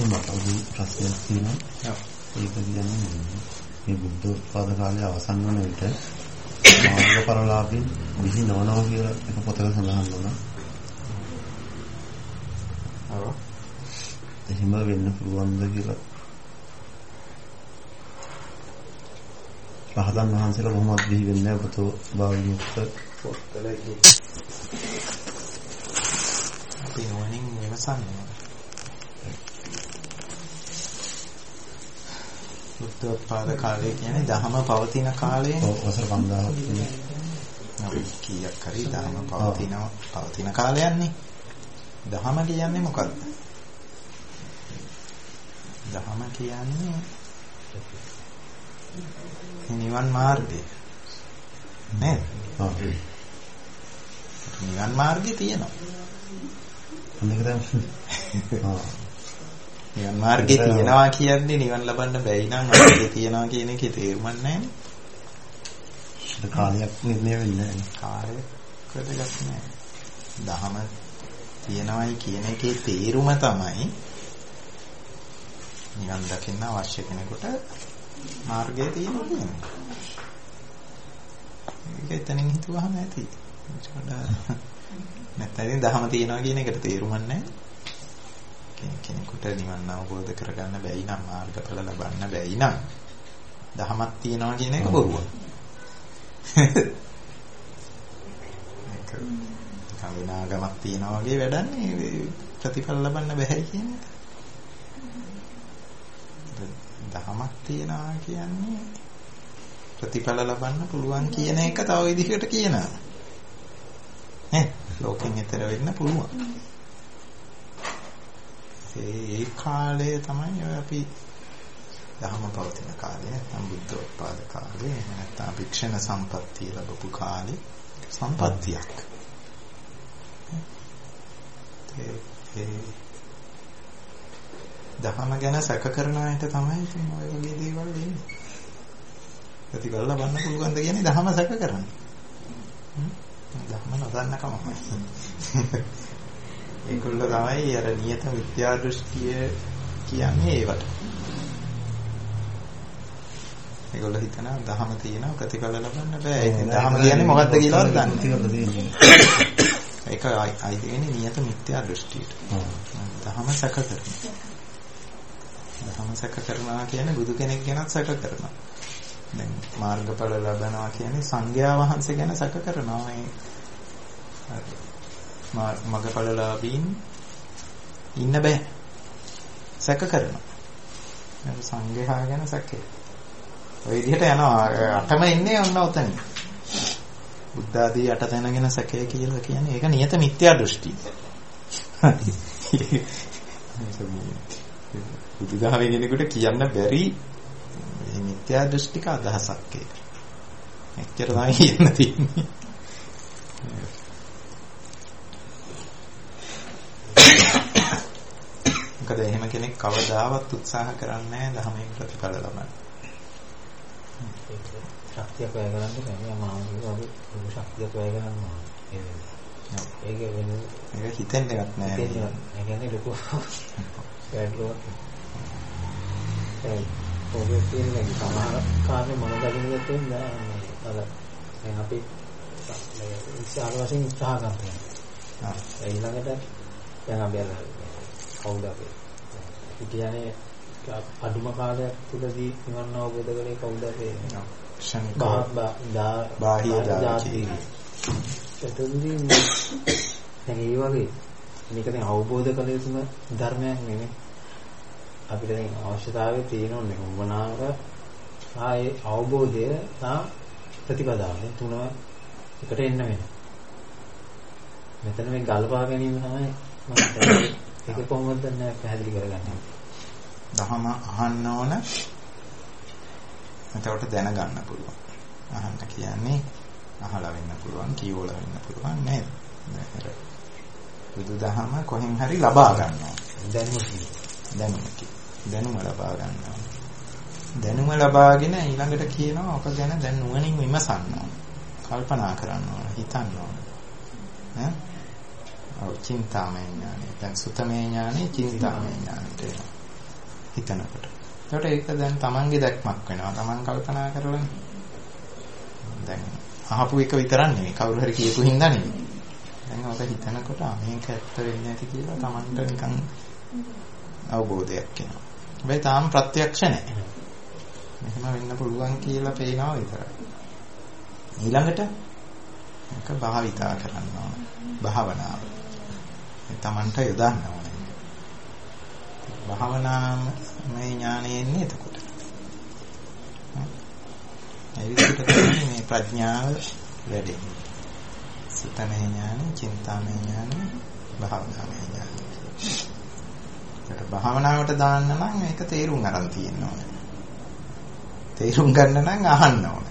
මට ප්‍රශ්නයක් තියෙනවා. ඒක කියන්නේ මේ බුද්ධෝත්පාද කාලය අවසන් වන විට මාර්ගඵලලාභීන් විහි නොවනවා කියලා එක පොතක සඳහන් වුණා. ඔව්. එහෙම වෙන්න පුළුවන්ද කියලා. රහතන් වහන්සේලා කොහොමද විහි වෙන්නේ ඔබතෝ භාවනියුක්ත පොත්වලදී. අපි නොනින් විමසන්නේ. බුද්ධෝත්පාද කාලය කියන්නේ දහම පවතින කාලයනේ. ඔව් වසර 5000ක් නේ. කීයක් හරි දහම පවතින කාලයන්නේ. දහම කියන්නේ මොකක්ද? දහම කියන්නේ නිවන් මාර්ගය. නේද? ඔව්. නිවන් මාර්ගය තියෙනවා. අනික තමයි. නිවන් මාර්ගය තියනවා කියන්නේ නිවන් ලබන්න බැයි නම් මාර්ගය තියනවා කියන එකේ තේරුම නැහැ නේ. ඒක කාලයක් නිර්ණය වෙන්නේ නැහැ. කාලයකට ගන්න නැහැ. දහම තියනවායි කියන එකේ තේරුම තමයි නිවන් දකින්න අවශ්‍ය කෙනෙකුට මාර්ගය තියෙනවා කියන්නේ. ඒක එතනින් හිතුවහම ඇති. නැත්නම් දහම තියනවා කියන එකට තේරුම නැහැ. කෙනෙකුට නිවන් අවබෝධ කරගන්න බැයි නම් මාර්ගඵල ලබන්න බැයි නම් දහමක් තියනවා කියන එක බොරුවක්. ඒක කවිනාගමක් තියනවා වගේ වැඩන්නේ ප්‍රතිඵල ලබන්න බැහැ කියන එක. දහමක් තියනවා කියන්නේ ප්‍රතිඵල ලබන්න පුළුවන් කියන එක තව විදිහකට කියනවා. ලෝකෙන් ඈතර වෙන්න පුළුවන්. ඒ කාලය තමයි අපි දහම පවතින කාලය නැත්නම් බුද්ධෝත්පාද කාලය නැත්නම් වික්ෂණ සම්පත්තිය ලැබපු කාලේ සම්පත්තියක්. ඒ දහම ගැන සැක කරන අයට තමයි ඉතින් ඔය වගේ දේවල් වෙන්නේ. ප්‍රතිඵල ලබන්න පුළුවන්ද කියන්නේ දහම සැක කරන්නේ. දහම නොදන්නකමයි. ඒගොල්ලෝ තමයි අර නියත මිත්‍යා දෘෂ්ටිය කියන්නේ ඒවට. ඒගොල්ලෝ හිතනවා දහම තියෙනවා ප්‍රතිඵල ලබන්න බෑ. ඉතින් දහම කියන්නේ මොකක්ද කියලාවත් දන්නේ නැහැ. ඒක අයිති වෙන්නේ නියත මිත්‍යා දෘෂ්ටියට. දහම සැක කරනවා. දහම සැක කරනවා කියන්නේ බුදු කෙනෙක් ගැනත් සැක කරනවා. දැන් මාර්ගඵල ලබනවා කියන්නේ සංඝයා වහන්සේ ගැන සැක කරනවා. මගඵලලාභීන් ඉන්න බෑ. සැක කරනවා. ඒක සංඝයා ගැන සැකේ. ඔය විදිහට යනවා. අටම ඉන්නේ ඔන්න ඔතන. බුද්ධ ආදී අට තැනගෙන සැකේ කියලා කියන්නේ ඒක නියත මිත්‍යා දෘෂ්ටි. බුදුදහමේ කෙනෙකුට කියන්න බැරි මේ මිත්‍යා දෘෂ්ටික අදහසක් ඒක. එච්චර තමයි කියන්න තියෙන්නේ. මොකද එහෙම කෙනෙක් කවදාවත් උත්සාහ කරන්නේ නැහැ ධර්මයෙන් ප්‍රතිඵල ලබන්න. ශක්තියක් වැය කරන්න බැහැ. මානසික වගේ ශක්තියක් වැය කරන්න ඕනේ. ඒක වෙන ඒක හිතෙන්න එකක් නෑ. ඒ කියන්නේ ලොකු වැඩලුවක්. ඔබේ කියන්නේ සමහර කාර්ය මොනවද කියන්නේ අර දැන් අපි ඉස්සාර වශයෙන් උත්සාහ කරනවා. ඊළඟට දැන් අපි අර කවුද අපි කියන්නේ අඩුම කාලයක් තුලදී නිවන් අවබෝධ කරේ කවුද අපි බාහිය දාති. එතෙන්දී දැන් ඒ වගේ මේක දැන් අවබෝධ කළ යුතුම ධර්මයක් නෙමෙයි. අපිට දැන් අවශ්‍යතාවය තියෙනෝනේ වුණාක ආයේ අවබෝධය තා ප්‍රතිපදාවනේ තුන එකට එන්න වෙනවා. මෙතන මේ ගල්පා ගැනීම තමයි මම ඒක කොහොමද දැන් පැහැදිලි කරගන්නේ? දහම අහන්න ඕන. එතකොට දැනගන්න පුළුවන්. අහන්න කියන්නේ අහලා වෙන්න පුළුවන්, කියවලා වෙන්න පුළුවන් නේද? බුදුදහම කොහෙන් හරි ලබා ගන්නවා. දැනුම ලබා ගන්නවා. දැනුම ලබාගෙන ඊළඟට කියනවා ඔක ගැන දැන් නුවණින් විමසන්න ඕන. කල්පනා කරන්න ඕන, හිතන්න ඕන. චින්තාමය ඥානෙ. දැන් සුතමේ ඥානෙ, චින්තාමය ඥානෙට එනවා. හිතනකොට. ඒකට ඒක දැන් තමන්ගේ දැක්මක් වෙනවා. තමන් කල්පනා කරලා දැන් අහපු එක විතරක් නෙවෙයි කවුරු හරි කියපු හින්දා නෙවෙයි. දැන් ඔක හිතනකොට මේක ඇත්ත වෙන්නේ නැති කියලා තමන්ට නිකන් අවබෝධයක් එනවා. හැබැයි තාම ප්‍රත්‍යක්ෂ නැහැ. මෙහෙම වෙන්න පුළුවන් කියලා පේනවා විතරයි. ඊළඟට මේක භාවිතා කරන්න ඕන. භාවනාව. මේ තමන්ට යොදන්න ඕනේ. භාවනාමය ඥානෙ එන්නේ එතකොට. ඒ විදිහට තමයි මේ ප්‍රඥාව වැඩෙන්නේ. සුතමේ ඥානෙ, චින්තාමේ ඥානෙ, භාවනාමය ඥානෙ. ඒකට භාවනාවට දාන්න නම් මේක තේරුම් ගන්න තියෙන්න ඕනේ. තේරුම් ගන්න නම් අහන්න ඕනේ.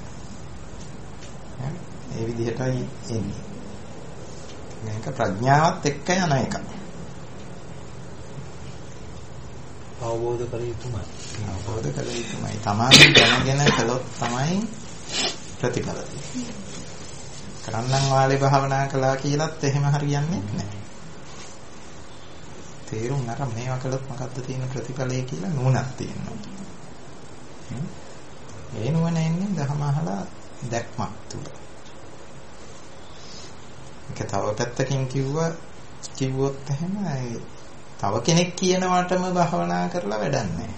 ඒ විදිහටයි එන්නේ. මේක ප්‍රඥාවත් එක්ක යන එක. අවබෝධ කර යුතුමයි. අවබෝධ කර යුතුමයි. තමයි දැනගෙන කළොත් තමයි ප්‍රතිඵල දෙන්නේ. කරන්නම් වාලේ භාවනා කළා කියලාත් එහෙම හරියන්නේ නැහැ. තේරුම් අරන් මේවා කළොත් මොකද්ද තියෙන ප්‍රතිඵලය කියලා නුවණක් තියෙනවා. ඒ නුවණ එන්නේ දහම අහලා දැක්මක් තුල. ඒක තව පැත්තකින් කිව්වොත් එහෙම තව කෙනෙක් කියනවටම භාවනා කරලා වැඩක් නැහැ.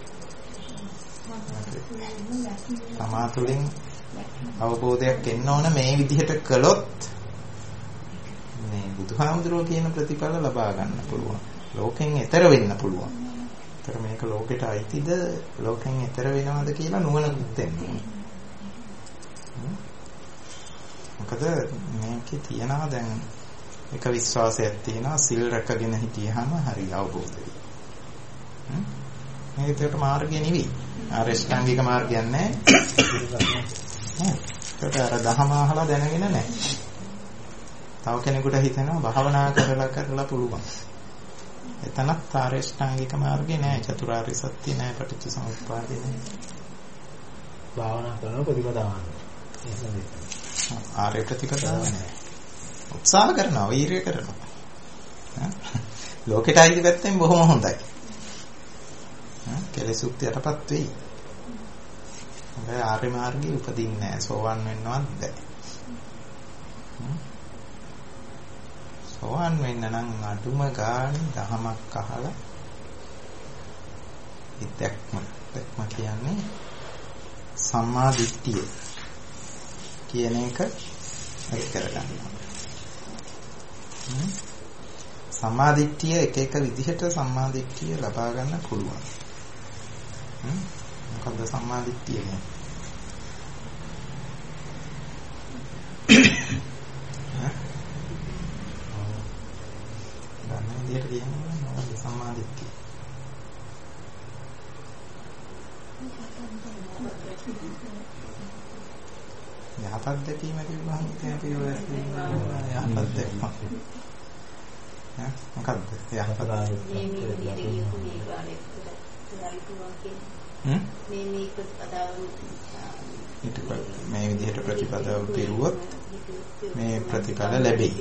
තමා තුළින් අවබෝධයක් එන්න ඕන මේ විදිහට කළොත් මේ බුදුහාමුදුරුවෝ කියන ප්‍රතිඵල ලබා ගන්න පුළුවන්. ලෝකෙන් එතර වෙන්න පුළුවන්. ඒතර මේක ලෝකෙට අයිතිද ලෝකෙන් එතර වෙනවද කියලා නුවණකුත් එන්න ඕන. මොකද මේකේ තියනවා දැන් එක විශ්වාසයක් තියෙනවා සිල් රැකගෙන හිටියහම හරි අවබෝධයි. මේකට මාර්ගය නෙවෙයි. ආරෂ්ඨාංගික මාර්ගයක් නැහැ. ඒකට අර දහම අහලා දැනගෙන නැහැ. තව කෙනෙකුට හිතෙනවා භාවනා කරලා පුළුවන්. එතනත් ආරෂ්ඨාංගික මාර්ගේ නැහැ. චතුරාර්ය සත්‍ය නැහැ. පටිච්ච සමුප්පාදේ නැහැ. භාවනා කරන ප්‍රතිපදාවක්. ආර්ය ප්‍රතිපදාවක් නැහැ. උත්සාහ කරනවා, වීර්ය කරනවා. ලෝකෙට අයිති පැත්තෙන් බොහොම හොඳයි. කෙලෙසුත් යටපත් වෙයි. හැබැයි ආර්ය මාර්ගයේ උපදින්නේ නැහැ. සෝවන් වෙන්නවත් බැහැ. සෝවන් වෙන්න නම් අඩුම ගානේ දහමක් අහලා ඉදක්ම කියන්නේ සම්මා දිට්ඨිය කියන එක හරි කරගන්න. සම්මා දිට්ඨිය එක විදිහට සම්මා දිට්ඨිය ලබා ගන්න පුළුවන්. මොකද්ද සම්මා දිට්ඨිය කියන්නේ? ධර්ම විදිහට කියන්නේ මොකද්ද සම්මා දිට්ඨිය? යහපත් දැකීම කියවහම ඉතින් අපි ඔය යහපත් දැක්ම. මොකද්ද? යහපත් මේ විදිහට ප්‍රතිපදාව පිරුවොත් මේ ප්‍රතිඵල ලැබෙයි.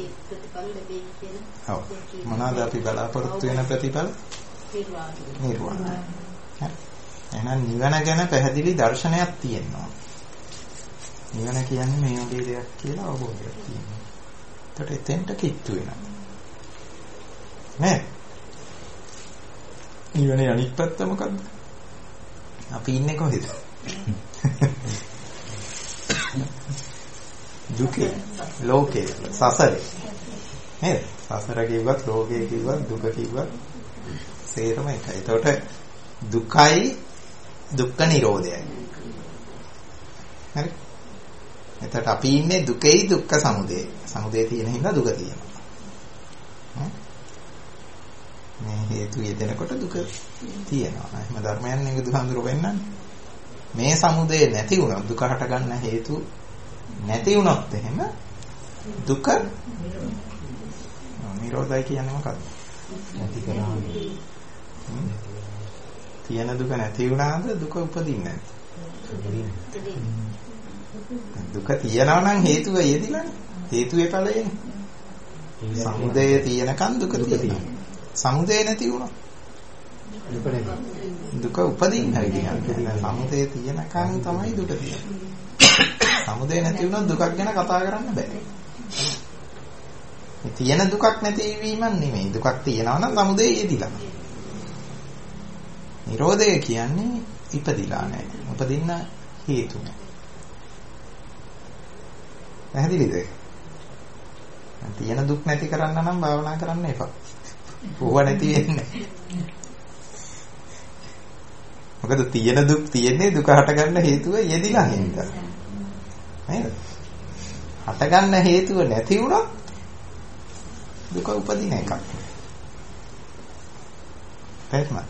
ඔව්. මොනවාද අපි බලාපොරොත්තු වෙන ප්‍රතිඵල? නිර්වාණය. හරි. එහෙනම් නිවන ගැන පැහැදිලි දර්ශනයක් තියෙනවා. නිවන කියන්නේ මේ වගේ දෙයක් කියලා අවබෝධයක් තියෙනවා. ඒකට එතෙන්ට කිට්ටු වෙනවා. නේ? නිවනේ අනිත් පැත්ත මොකද්ද? අපි ඉන්නේ කොහෙද? දුකේ, ලෝකේ, සසරේ. නේද? සසර කිව්වත්, ලෝකේ කිව්වත්, දුක කිව්වත් සේරම එකයි. ඒතකොට දුකයි දුක්ඛ නිරෝධයයි. හරි? එතකොට අපි ඉන්නේ දුකේ දුක්ඛ සමුදය. සමුදය තියෙන හින්දා දුක තියෙනවා. මේ හේතු යෙදෙනකොට දුක තියෙනවා. එහෙම ධර්මයන් නේ බුදුහාමුදුරුවෝ වෙන්නන්නේ. මේ සමුදය නැති වුණොත් දුක හට ගන්න හේතු නැති වුණොත් එහෙම දුක නිරෝධයි කියන්නේ මොකක්ද? නැති කරනවා. තියෙන දුක නැති වුණාද දුක උපදින්නේ නැහැ. දුක තියනවා නම් හේතුව යෙදිලානේ. හේතුවේ ඵලයනේ. සමුදය තියෙනකන් දුක තියෙනවා. සමුදය නැති වුණා. දුක උපදින්න කියන්නේ. සමුදය තියෙනකන් තමයි දුක තියෙන්නේ. සමුදය නැති වුණොත් දුකක් ගැන කතා කරන්න බෑ. මේ තියෙන දුකක් නැතිවීමක් නෙමෙයි. දුකක් තියෙනවා නම් සමුදය යෙදිලා. නිරෝධය කියන්නේ ඉපදිලා නැහැ. උපදින්න හේතු නැහැ. පැහැදිලිද? තියෙන දුක් නැති කරන්න නම් භාවනා කරන්න එපා. ඕවා නැති වෙන්නේ. මොකද තියෙන දුක් තියෙන්නේ දුක හටගන්න හේතුව යෙදිලා හින්දා. නේද? හටගන්න හේතුව නැති වුණොත් දුක උපදින එකක්. පැහැදිලිද?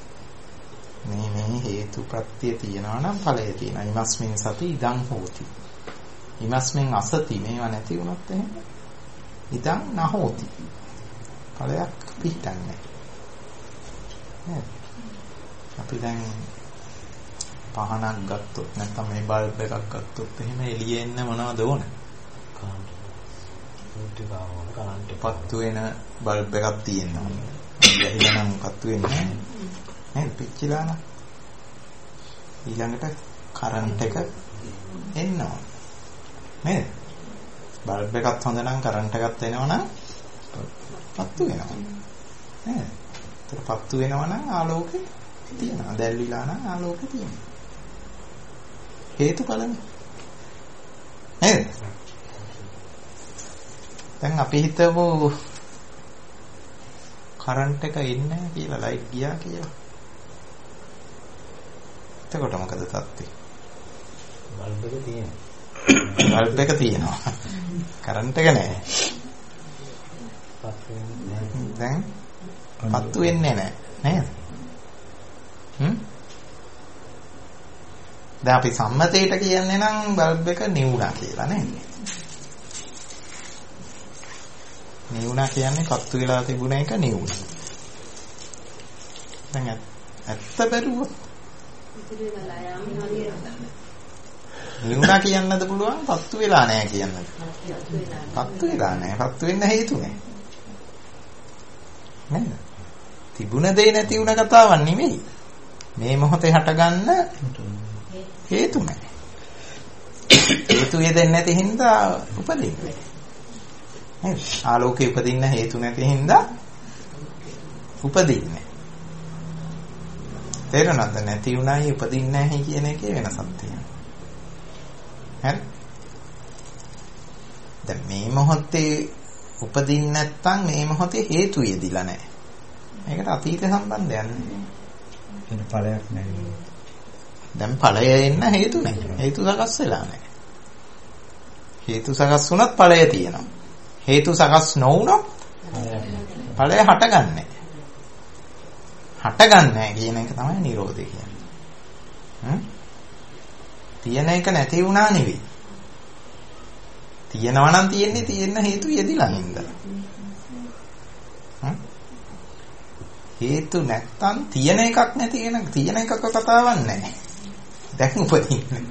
මේ හේතු ප්‍රත්‍ය තියනවා නම් ඵලය තියෙනවා. ීමස්මින් සති ඉදං හෝති. ීමස්මින් අසති මේවා නැති වුණොත් එහෙම ඉදං නහෝති. ඵලයක් පිටන්නේ නැහැ. අපි දැන් පහනක් ගත්තොත් නැත්නම් මේ බල්බ් එකක් ගත්තොත් එහෙම එළියේ එන්න මොනවද ඕන? කරන්ට් පත්තු වෙන බල්බ් එකක් තියෙනවා. එහෙනම් පත්තු වෙන්නේ නැහැ. නේද? පිච්චිලා නම් ඊළඟට කරන්ට් එක එනවා. නේද? බල්බ් එකත් හොඳ නම් කරන්ට් එකත් එනවා නම් පත්තු වෙනවා. නේද? ඒතර පත්තු වෙනවා නම් ආලෝකේ තියෙනවා. දැල්විලා නම් ආලෝකේ තියෙනවා. හේතුඵලනේ. නේද? දැන් අපි හිතමු කරන්ට් එක ඉන්නේ කියලා ලයිට් ගියා කියලා. එතකොට මොකද තත්ත්වය? බල්බ් එක තියෙනවා. බල්බ් එක තියෙනවා. කරන්ට් එක නැහැ. දැන් පත්තු වෙන්නේ නැහැ. නේද? දැන් අපි සම්මතයට කියන්නේ නම් බල්බ් එක නිවුණා කියලා නේද? නිවුණා කියන්නේ පත්තු වෙලා තිබුණ එක නිවුණා. දැන් ඇත්ත බැලුවොත් නිවුණා කියන්නද පුළුවන් පත්තු වෙලා නැහැ කියන්නද? පත්තු වෙලා නැහැ. පත්තු වෙන්න හේතු නැහැ. නේද? තිබුණ දෙය නැති වුණ කතාවක් නෙමෙයි. මේ මොහොතේ හටගන්න හේතු නැහැ. හේතු යෙදෙන්නේ නැති හින්දා උපදින්නේ. නේද? ආලෝකේ උපදින්න හේතු නැති හින්දා උපදින්නේ. තේරෙනවද? නැති උනායි උපදින්නේ නැහැ කියන එකේ වෙනසක් තියෙනවා. හරි? දැන් මේ මොහොතේ උපදින්නේ නැත්නම් මේ මොහොතේ හේතු යෙදිලා නැහැ. මේකට අතීත සම්බන්ධයක් නැහැ. ඒක ඵලයක් නැහැ. දැන් ඵලය එන්න හේතු නැහැ. හේතු සකස් වෙලා නැහැ. හේතු සකස් වුණත් ඵලය තියෙනවා. හේතු සකස් නොවුණොත් ඵලය හටගන්නේ. හටගන්නේ කියන එක තමයි නිරෝධය කියන්නේ. තියෙන එක නැති වුණා නෙවෙයි. තියෙනවා නම් තියෙන්නේ තියෙන හේතු යෙදිලා හින්දා. හේතු නැත්තම් තියෙන එකක් නැති වෙන තියෙන එකක කතාවක් නැහැ. දැන් උපදින්නේ.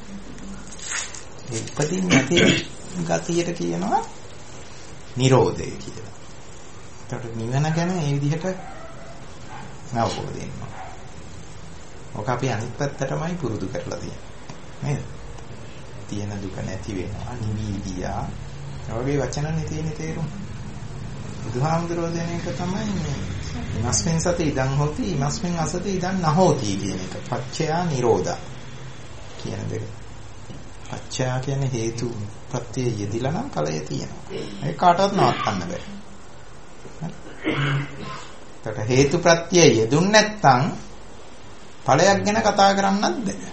ඒ උපදින්නේ නැති ගතියට කියනවා නිරෝධය කියලා. ඒකට නිවන ගැන මේ විදිහට අවබෝධ වෙනවා. ඔක අපි අනිත් පැත්තටමයි පුරුදු කරලා තියෙන්නේ. නේද? තියෙන දුක නැති වෙනවා, නිවිදියා. ඒ වගේ වචනනේ තියෙන තේරුම. බුදුහාමුදුරුවෝ දෙන එක තමයි මේ ඉමස්මින් සති ඉදං හොති, ඉමස්මින් අසති ඉදං නහෝති කියන එක. පච්චයා නිරෝධා කියන දෙක. පච්චයා කියන්නේ හේතු ප්‍රත්‍ය යෙදිලා නම් ඵලය තියෙනවා. ඒක කාටවත් නවත්තන්න බෑ. ඒකට හේතු ප්‍රත්‍ය යෙදුන් නැත්නම් ඵලයක් ගැන කතා කරන්නත් බෑ.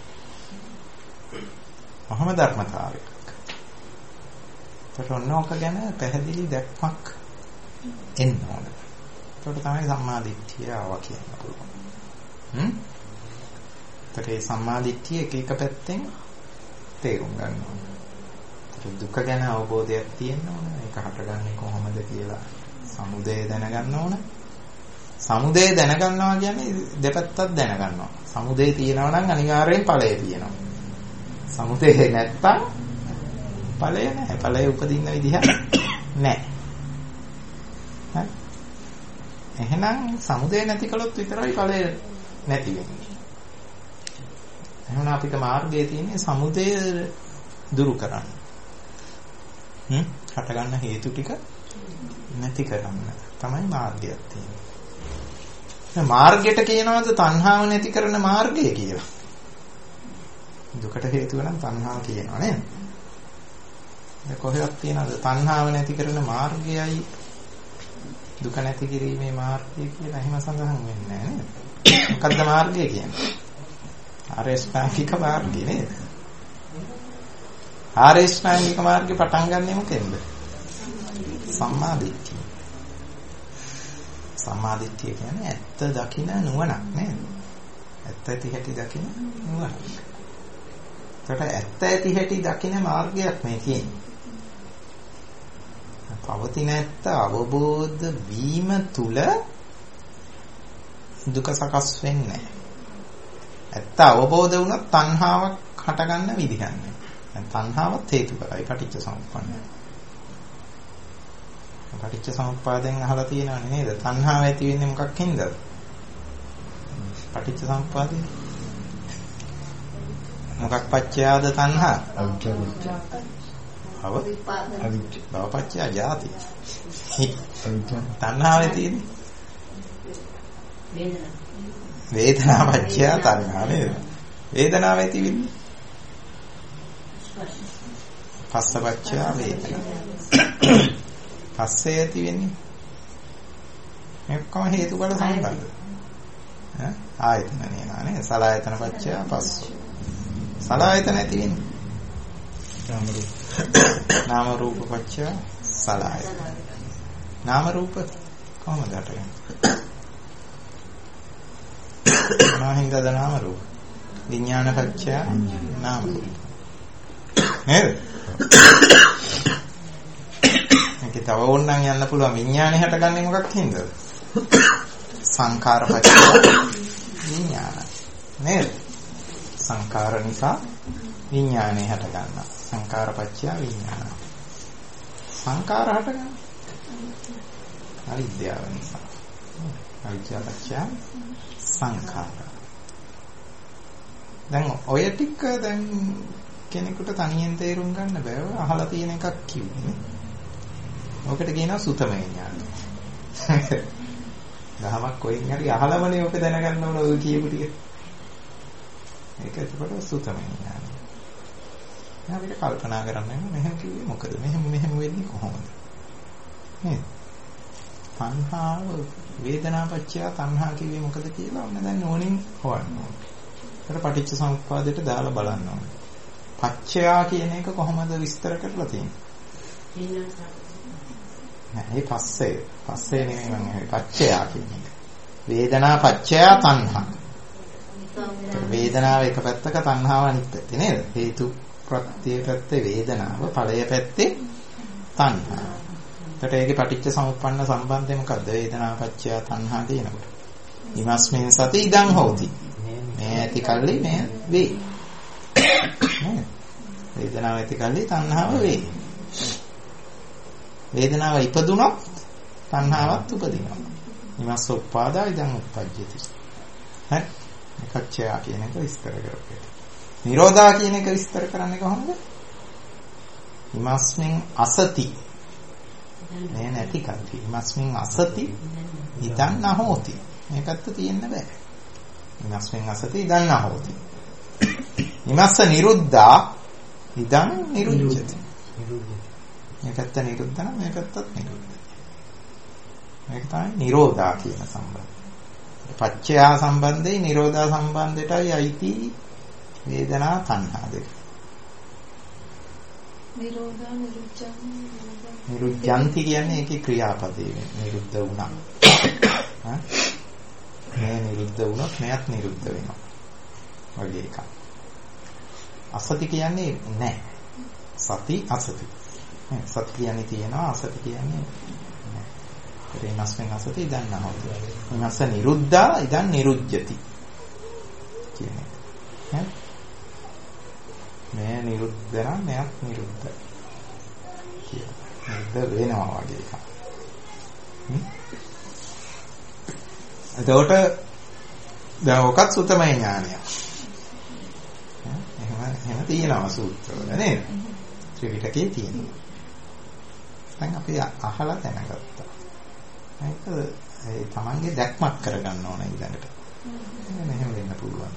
මහම ධර්මතාවයක්. ඒකට ඔන්නෝක ගැන පැහැදිලි දැක්මක් එන්න ඕන. ඒකට තමයි සම්මාදිට්ඨිය ආවා කියන්න පුළුවන්. ඒකට මේ සම්මාදිට්ඨිය එක එක පැත්තෙන් තේරුම් ගන්න ඕන. දුක ගැන අවබෝධයක් තියෙන්න ඕන. ඒක හටගන්නේ කොහොමද කියලා සමුදය දැනගන්න ඕන. සමුදය දැනගන්නවා කියන්නේ දෙපැත්තක් දැනගන්නවා. සමුදය තියෙනවා නම් අනිවාර්යෙන් ඵලය තියෙනවා. සමුදය නැත්තම් ඵලය නැහැ. ඵලය උපදින්න විදිහ නැහැ. හරි? එහෙනම් සමුදය නැති කළොත් විතරයි ඵලය නැති වෙන්නේ. එහෙනම් අපිට මාර්ගයේ තියෙන්නේ සමුදය දුරු කරන්න. හට ගන්න හේතු ටික නැති කරන්න තමයි මාර්ගයක් තියෙන්නේ. මාර්ගයට කියනවාද තණ්හාව නැති කරන මාර්ගය කියලා? දුකට හේතුව නම් තණ්හාව කියනවා නේද? දැන් කොහෙවත් තියනද තණ්හාව නැති කරන මාර්ගයයි දුක නැති කිරීමේ මාර්ගය කියලා එහෙම සඳහන් වෙන්නේ නැහැ නේද? මොකද්ද මාර්ගය කියන්නේ? ආර්ය ශ්‍රාංගික මාර්ගය නේද? ආර්ය ශ්‍රාංගික මාර්ගේ පටන් ගන්නෙ මොකෙන්ද? සම්මා දිට්ඨිය. සම්මා දිට්ඨිය කියන්නේ ඇත්ත දකින නුවණක් නේද? ඇත්ත ඇති හැටි දකින නුවණක්. ඒකට ඇත්ත ඇති හැටි දකින මාර්ගයක් මේ කියන්නේ. පවතින ඇත්ත අවබෝධ වීම තුල දුක සකස් වෙන්නේ නැහැ. ඇත්ත අවබෝධ වුණොත් තණ්හාවක් හටගන්න විදිහක් නැහැ. දැන් තණ්හාවත් හේතුඵලයි පටිච්ච සමුප්පන්නයි. පටිච්ච සමුප්පාදයෙන් අහලා තියෙනවනේ නේද? තණ්හාව ඇති වෙන්නේ මොකක් හින්දාද? පටිච්ච සමුප්පාදේ. මොකක් පච්චයාද තණ්හා? භව පච්චය ජාති. තණ්හාවේ තියෙන්නේ වේදනා පච්චය තණ්හා නේද? වේදනාව ඇති වෙන්නේ පස්ස පච්චය වේදනා. පස්සේ ඇති වෙන්නේ එක්කම හේතුඵල සම්බන්ධ. ආයතන නේද? සලආයතන පච්චය පස්ස. සලආයතන ඇති වෙන්නේ නාම රූප පච්චය සලආයතන. නාම රූප කොහොමද හටගන්නේ? මොනවාහින්දද නාම රූප? විඥාන පච්චය නාම රූප. නේද? මේක තව ඕනනම් යන්න පුළුවන් විඥානේ හටගන්නේ මොකක් හින්දාද? සංඛාර පච්චය විඥාන. නේද? සංඛාර නිසා විඥානේ හට ගන්නවා. සංඛාර පච්චය විඥාන. සංඛාර හට ගන්න. අවිද්‍යාව නිසා. අවිද්‍යාව පච්චය සංඛාර. දැන් ඔය ටික දැන් කෙනෙකුට තනියෙන් තේරුම් ගන්න බෑව අහලා තියෙන එකක් කිව්වේ. ඔකට කියනවා සුතමය ඥානය. දහමක් කොයින් හරි අහලමනේ ඔක දැනගන්න ඕන ඔය කියපු ටික. ඒක එතකොට සුතමය ඥානය. අපිට කල්පනා කරන්න මෙහෙම කිව්වේ මොකද? මෙහෙම වෙන්නේ කොහොමද? නේද? තණ්හාව වේදනා පත්‍ය තණ්හා කිව්වේ මොකද කියලා ඔන්න දැන් ඕනින් හොයන්න ඕනේ. ඒකට පටිච්ච සමුප්පාදයට දාලා බලන්න ඕනේ. පච්චයා කියන එක කොහොමද විස්තර කරලා තියෙන්නේ? නෑ ඒ පස්සේ නෙමෙයි මම පච්චයා කියන්නේ. වේදනා පච්චයා තණ්හා. වේදනාව එක පැත්තක තණ්හාව අනිත් පැත්තේ නේද? හේතු ප්‍රත්‍ය පැත්තේ වේදනාව, ඵලය පැත්තේ තණ්හා. ඒකට ඒකේ පටිච්ච සමුප්පන්න සම්බන්ධය මොකද්ද? වේදනා පච්චයා තණ්හා කියනකොට. ඉමස්මින් සති ඉදං හෝති. මේ ඇති කල්ලි මේ වේ. වේදනාව ඇති කල්ලි තණ්හාව වේ. වේදනාව ඉපදුනොත් තණ්හාවත් උපදිනවා. ඉමස්ස උපාදා ඉදං උප්පජ්ජති. හරි? එකච්චය කියන එක විස්තර කරපේ. නිරෝධා කියන එක විස්තර කරන්නේ කොහොමද? ඉමස්මින් අසති. මේ නැති කල්ලි. ඉමස්මින් අසති ඉදං නහෝති. මේකත් තියෙන්න බෑ. ඉමස්මින් අසති ඉදං නහෝති. ඉමස්ස නිරුද්ධා ඉදං නිරුද්ධති. මේකත් නිරුද්ධ නම් මේකත් නිරුද්ධ. මේක තමයි නිරෝධා කියන සම්බන්ධය. පච්චයා සම්බන්ධයි නිරෝධා සම්බන්ධයටයි අයිති වේදනා තණ්හා දෙක. නිරෝධා නිරුද්ධන්ති කියන්නේ ඒකේ ක්‍රියාපදේ නිරුද්ධ වුණා. මේ නිරුද්ධ වුණොත් මෙයත් නිරුද්ධ වෙනවා. වගේ එකක්. අසති කියන්නේ නැහැ. සති අසති. සති කියන්නේ තියෙනවා අසති කියන්නේ නැහැ. රේනස්ෙන් අසති ඉදන් නැහැ. ඉනස නිරුද්ධා ඉදන් නිරුද්ධති. කියන්නේ. මේ නිරුද්ධ නම් මෙයත් නිරුද්ධ. නිරුද්ධ වෙනවා වගේ එකක්. එතකොට දැන් ඔකත් සුතමය ඥානයක්. එහෙම තියෙනවා සූත්‍රවල නේද? ත්‍රිපිටකයේ තියෙනවා. දැන් අපි අහලා දැනගත්තා. ඒක ඒ තමන්ගේ දැක්මක් කරගන්න ඕන ඊළඟට. එහෙම වෙන්න පුළුවන්.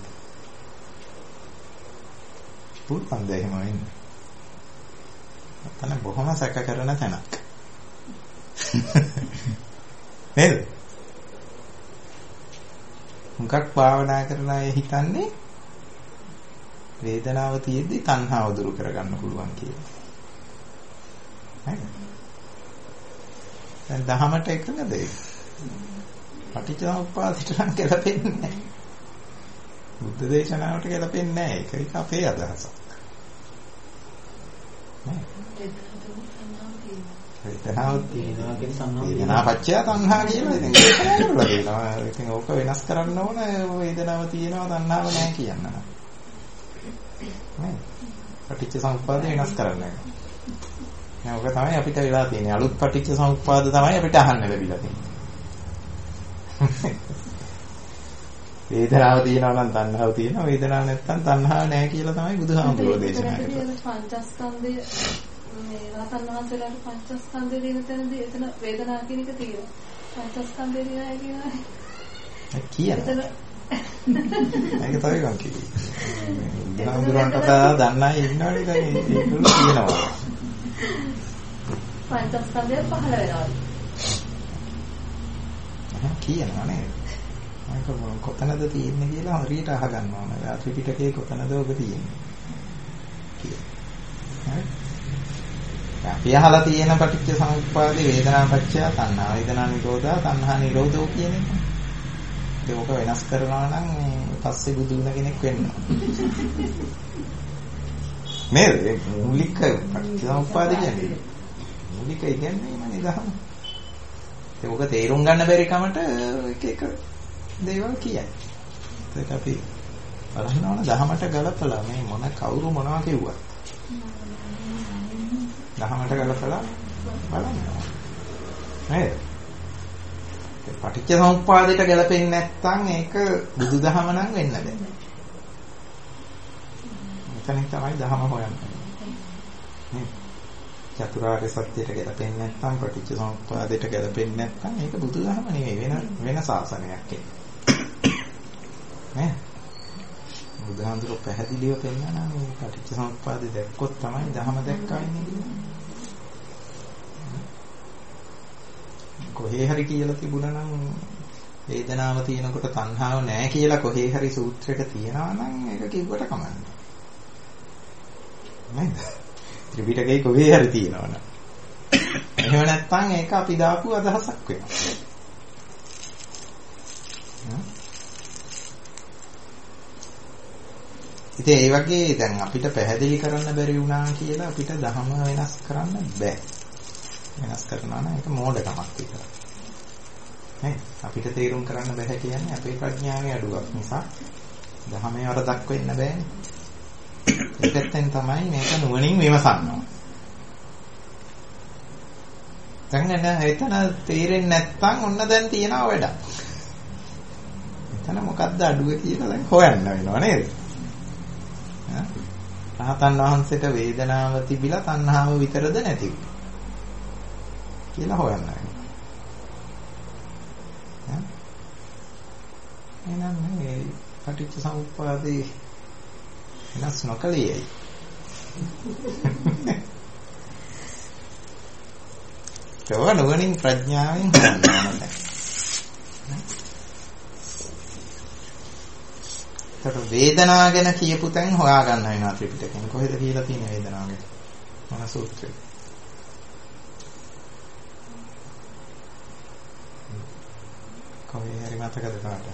පුළුවන් දෙයක් එහෙම වෙන්නේ. නැත්නම් බොහොම සැක කරන තැනක්. නේද? මුගක් භාවනා කරන අය හිතන්නේ වේදනාව තියෙද්දි තණ්හාව දුරු කරගන්න පුළුවන් කියලා. නේද? දැන් දහමට එකඟද ඒක? පටිච්චසමුප්පාදයට නම් ගැලපෙන්නේ නැහැ. බුද්ධ දේශනාවට ගැලපෙන්නේ නැහැ. ඒක අපේ අදහසක්. වේදනාව තියෙනවා කියන සංඥා පත්‍ය තණ්හා කියලා ඉතින් ඒක කරලා දෙනවා. ඉතින් ඕක වෙනස් කරන්න ඕන වේදනාව තියෙනවා තණ්හාව නැහැ කියන්න. නේ? පටිච්චසමුප්පාද වෙනස් කරන්න. නෑ ඔක තමයි අපිට වෙලා තියෙන්නේ. අලුත් පටිච්චසමුප්පාද තමයි අපිට අහන්න ලැබිලා තියෙන්නේ. වේදනාව තියෙනවා නම් තණ්හාව තියෙනවා. වේදනාව නැත්නම් තණ්හාව නැහැ කියලා තමයි බුදුහාමුදුරුවෝ දේශනා කරන්නේ. පංචස්කන්ධය මේ රහතන් වහන්සේලාට පංචස්කන්ධය දින තැනදී එතන වේදනාව කියන එක තියෙනවා. පංචස්කන්ධය දිනයි කියනවා. එතන ඒක තමයි ගම් කිව්වේ. බුදුහාමුදුරුවන්ට දන්නයි ඉන්නවනේ දැන් ඒගොල්ලෝ කියනවා. පංචස්කන්ධය පහළ වෙනවා. කියනවා නේද? මම කොතනද තියෙන්නේ කියලා හරියට අහගන්න ඕන. ත්‍රිපිටකයේ කොතනද ඔබ තියෙන්නේ කියලා. අපි අහලා තියෙන පටිච්ච සමුප්පාදේ වේදනා පත්‍ය තණ්හා වේදනා නිරෝධා තණ්හා නිරෝධෝ කියන එක. ඒක වෙනස් කරනවා නම් පස්සේ බුදු වෙන කෙනෙක් වෙන්න. නේද? මූලික පටිච්ච සමුප්පාදේ කියන්නේ. මූලික ඉගෙනීම නිදහම. ඒක තේරුම් ගන්න බැරි කමට එක එක දේවල් කියයි. ඒක අපි බලන්න ඕන දහමට ගලපලා මේ මොන කවුරු මොනවා කිව්වත්. දහමට ගලපලා බලන්න ඕන. නේද? ඒ පටිච්ච සමුප්පාදයට ගැලපෙන්නේ නැත්නම් ඒක බුදුදහම නම් වෙන්න බෑ. මෙතනින් තමයි දහම හොයන්නේ. චතුරාර්ය සත්‍යයට ගැලපෙන්නේ නැත්නම් පටිච්ච සමුප්පාදයට ගැලපෙන්නේ නැත්නම් ඒක බුදුදහම නෙවෙයි වෙන ශාසනයක් ඒක. නේ? බුදුහාමුදුරුවෝ පැහැදිලිව පෙන්නනවා මේ පටිච්ච සමුප්පාදේ දැක්කොත් තමයි දහම දැක්කා වෙන්නේ කියලා. කොහේ හරි කියලා තිබුණා නම් වේදනාව තියෙනකොට තණ්හාව නැහැ කියලා කොහේ හරි සූත්‍රයක තියෙනවා නම් ඒක කිව්වට කමන්නේ. නේද? ත්‍රිපිටකයේ කොහේ හරි තියෙනවනේ. එහෙම නැත්නම් ඒක අපි දාපු අදහසක් වෙනවා. ඉතින් ඒ වගේ දැන් අපිට පැහැදිලි කරන්න බැරි වුණා කියලා අපිට ධර්ම වෙනස් කරන්න බෑ. වෙනස් කරනවා නම් ඒක මෝඩකමක් විතරයි. නේ? අපිට තේරුම් කරන්න බෑ කියන්නේ අපේ ප්‍රඥාවේ අඩුවක් නිසා ධර්මයේ වරදක් වෙන්න බෑනේ. ඒකෙන් තමයි මේක නුවණින් විමසන්න. දැන් එතන තේරෙන්නේ නැත්නම් ඔන්න දැන් තියනවා වැඩක්. එතන මොකද්ද අඩුව කියලා දැන් හොයන්න වෙනවා නේද? රහතන් වහන්සේට වේදනාව තිබිලා තණ්හාව විතරද නැති කියලා හොයන්න වෙනවා. එහෙනම් මේ පටිච්ච සමුප්පාදේ වෙනස් නොකලෙයි. ඒක නුවණින් ප්‍රඥාවෙන් හොයන්න. ඒතර වේදනාව ගැන කියපු තැන් හොයාගන්න වෙනවා ත්‍රිපිටකයෙන්. කොහෙද කියලා තියෙන වේදනාව ගැන? මොන සූත්‍රය? කොහේ හරි මතකද කාට?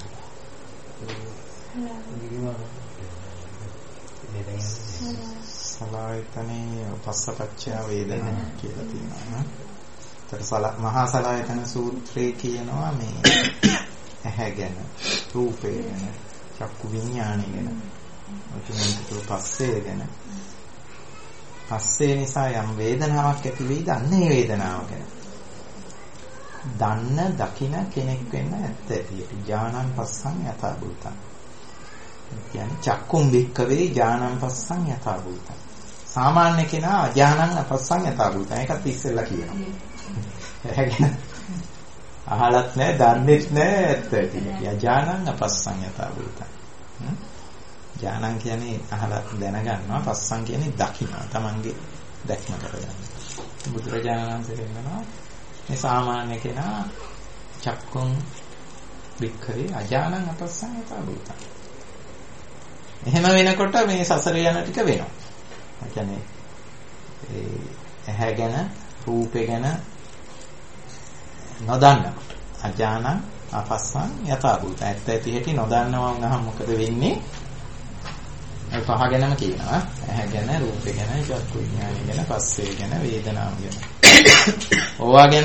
සලායතනේ පස්සපච්චය වේදනා කියලා තියෙනවා. ඒතර මහා සලායතන සූත්‍රයේ කියනවා මේ ඇහැ ගැන, රූපය ගැන, චක්කු විඥානය ගැන, ඔතනින් පස්සේ ගැන. පස්සේ නිසා යම් වේදනාවක් ඇති වෙයිද අන්නේ වේදනාව ගැන. දන්න දකින කෙනෙක් වෙන්න ඇත්ත ඇති. ඥානං පස්සං යථා භූතං. කියන්නේ චක්කුම් වික්කවේ ඥානං පස්සං යථා භූතං. සාමාන්‍ය කෙනා අඥානං අපස්සං යථා භූතං. ඒකත් ඉස්සෙල්ලා කියනවා. එහෙගෙන අහලත් නැහැ, දන්නේත් නැහැ ඇත්ත ඇති. ඥානං අපස්සං යථා භූතං. ඥානං කියන්නේ අහලා දැනගන්නවා, පස්සං කියන්නේ දකින්නවා. Tamange දැක්ම කරගන්න. බුදුරජාණන් වහන්සේ කියනවා මේ සාමාන්‍ය කෙනා චක්කුම් වික්කවේ අඥානං අපස්සං යථා භූතං. එහෙම වෙනකොට මේ සසර යන ටික වෙනවා. ඒ කියන්නේ ඇහැ ගැන, රූපේ ගැන නොදන්නකොට අඥානං අපස්සං යථා භූතං. ඇත්ත ඇති හැටි නොදන්නවා වුණාම මොකද වෙන්නේ? ඒ පහ ගැනම කියනවා. ඇහැ ගැන, රූපේ ගැන, චක්කු විඥානය ගැන, පස්සේ ගැන, වේදනාව ගැන. ඕවා ගැන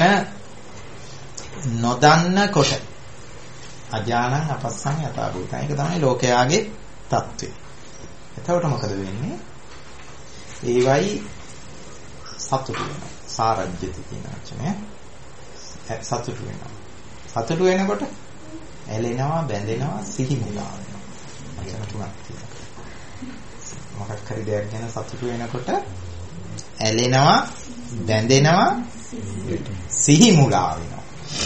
නොදන්නකොට අඥානං අපස්සං යථා භූතං. ඒක තමයි ලෝකයාගේ තත්ත්වය. එතකොට මොකද වෙන්නේ? ඒවයි සතුටු වෙනවා. සාරජ්‍යති කියන වචනය. සතුටු වෙනවා. සතුටු වෙනකොට ඇලෙනවා, බැඳෙනවා, සිහි මුලා වෙනවා. වචන තුනක් තියෙනවා. මොකක් හරි දෙයක් ගැන සතුටු වෙනකොට ඇලෙනවා, බැඳෙනවා, සිහි මුලා වෙනවා.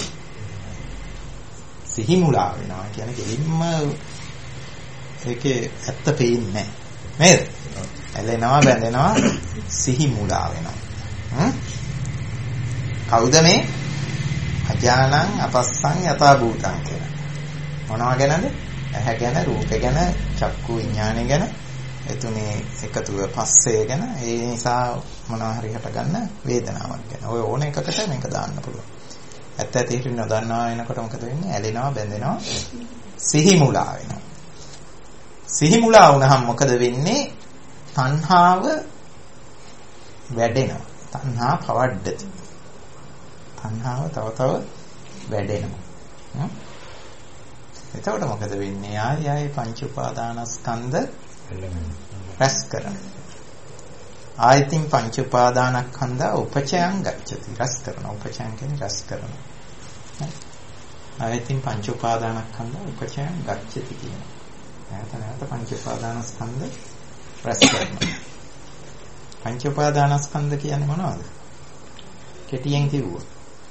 සිහි මුලා වෙනවා කියන්නේ කෙලින්ම ඒකේ ඇත්ත පේන්නේ නැහැ. නේද? ඇලෙනවා, බැඳෙනවා, සිහි මුලා වෙනවා. කවුද මේ අඥානං අපස්සං යථා භූතං කියලා? මොනවා ගැනද? ඇහැ ගැන, රූපේ ගැන, චක්කු විඥානය ගැන, එතුනේ එකතුව පස්සේ ගැන. ඒ නිසා මොනවා හරි හටගන්න වේදනාවක් ගැන. ඔය ඕන එකකට මේක දාන්න පුළුවන්. ඇත්ත ඇත්තට නොදන්නවා වෙනකොට මොකද වෙන්නේ? ඇලෙනවා, බැඳෙනවා, සිහි මුලා වෙනවා. සිහි මුලා වුණාම මොකද වෙන්නේ? තණ්හාව වැඩෙනවා. තණ්හා පවඩ්ඩති. තණ්හාව තව තව වැඩෙනවා. එතකොට මොකද වෙන්නේ? ආයි පංච උපාදානස්කන්ධ රැස් කරනවා. ආයතින් පංච උපාදානස්කන්ධ උපචයං ගච්ඡති. රැස් කරනවා. උපචයං කියන්නේ රැස් කරනවා. ආයතින් පංච උපාදානස්කන්ධ උපචයං ගච්ඡති කියනවා. නැවත පංච උපාදානස්කන්ධ රැස් කරනවා. පංච උපාදානස්කන්ධ කියන්නේ මොනවද? කෙටියෙන් කිව්වොත්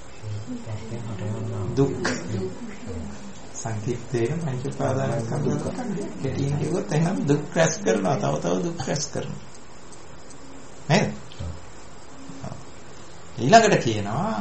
දුක්. සංකීර්තයෙන් පංච උපාදානස්කන්ධ දුක්. කෙටියෙන් කිව්වොත් එහෙනම් දුක් රැස් කරනවා. තව තව දුක් රැස් කරනවා. නේද? ඊළඟට කියනවා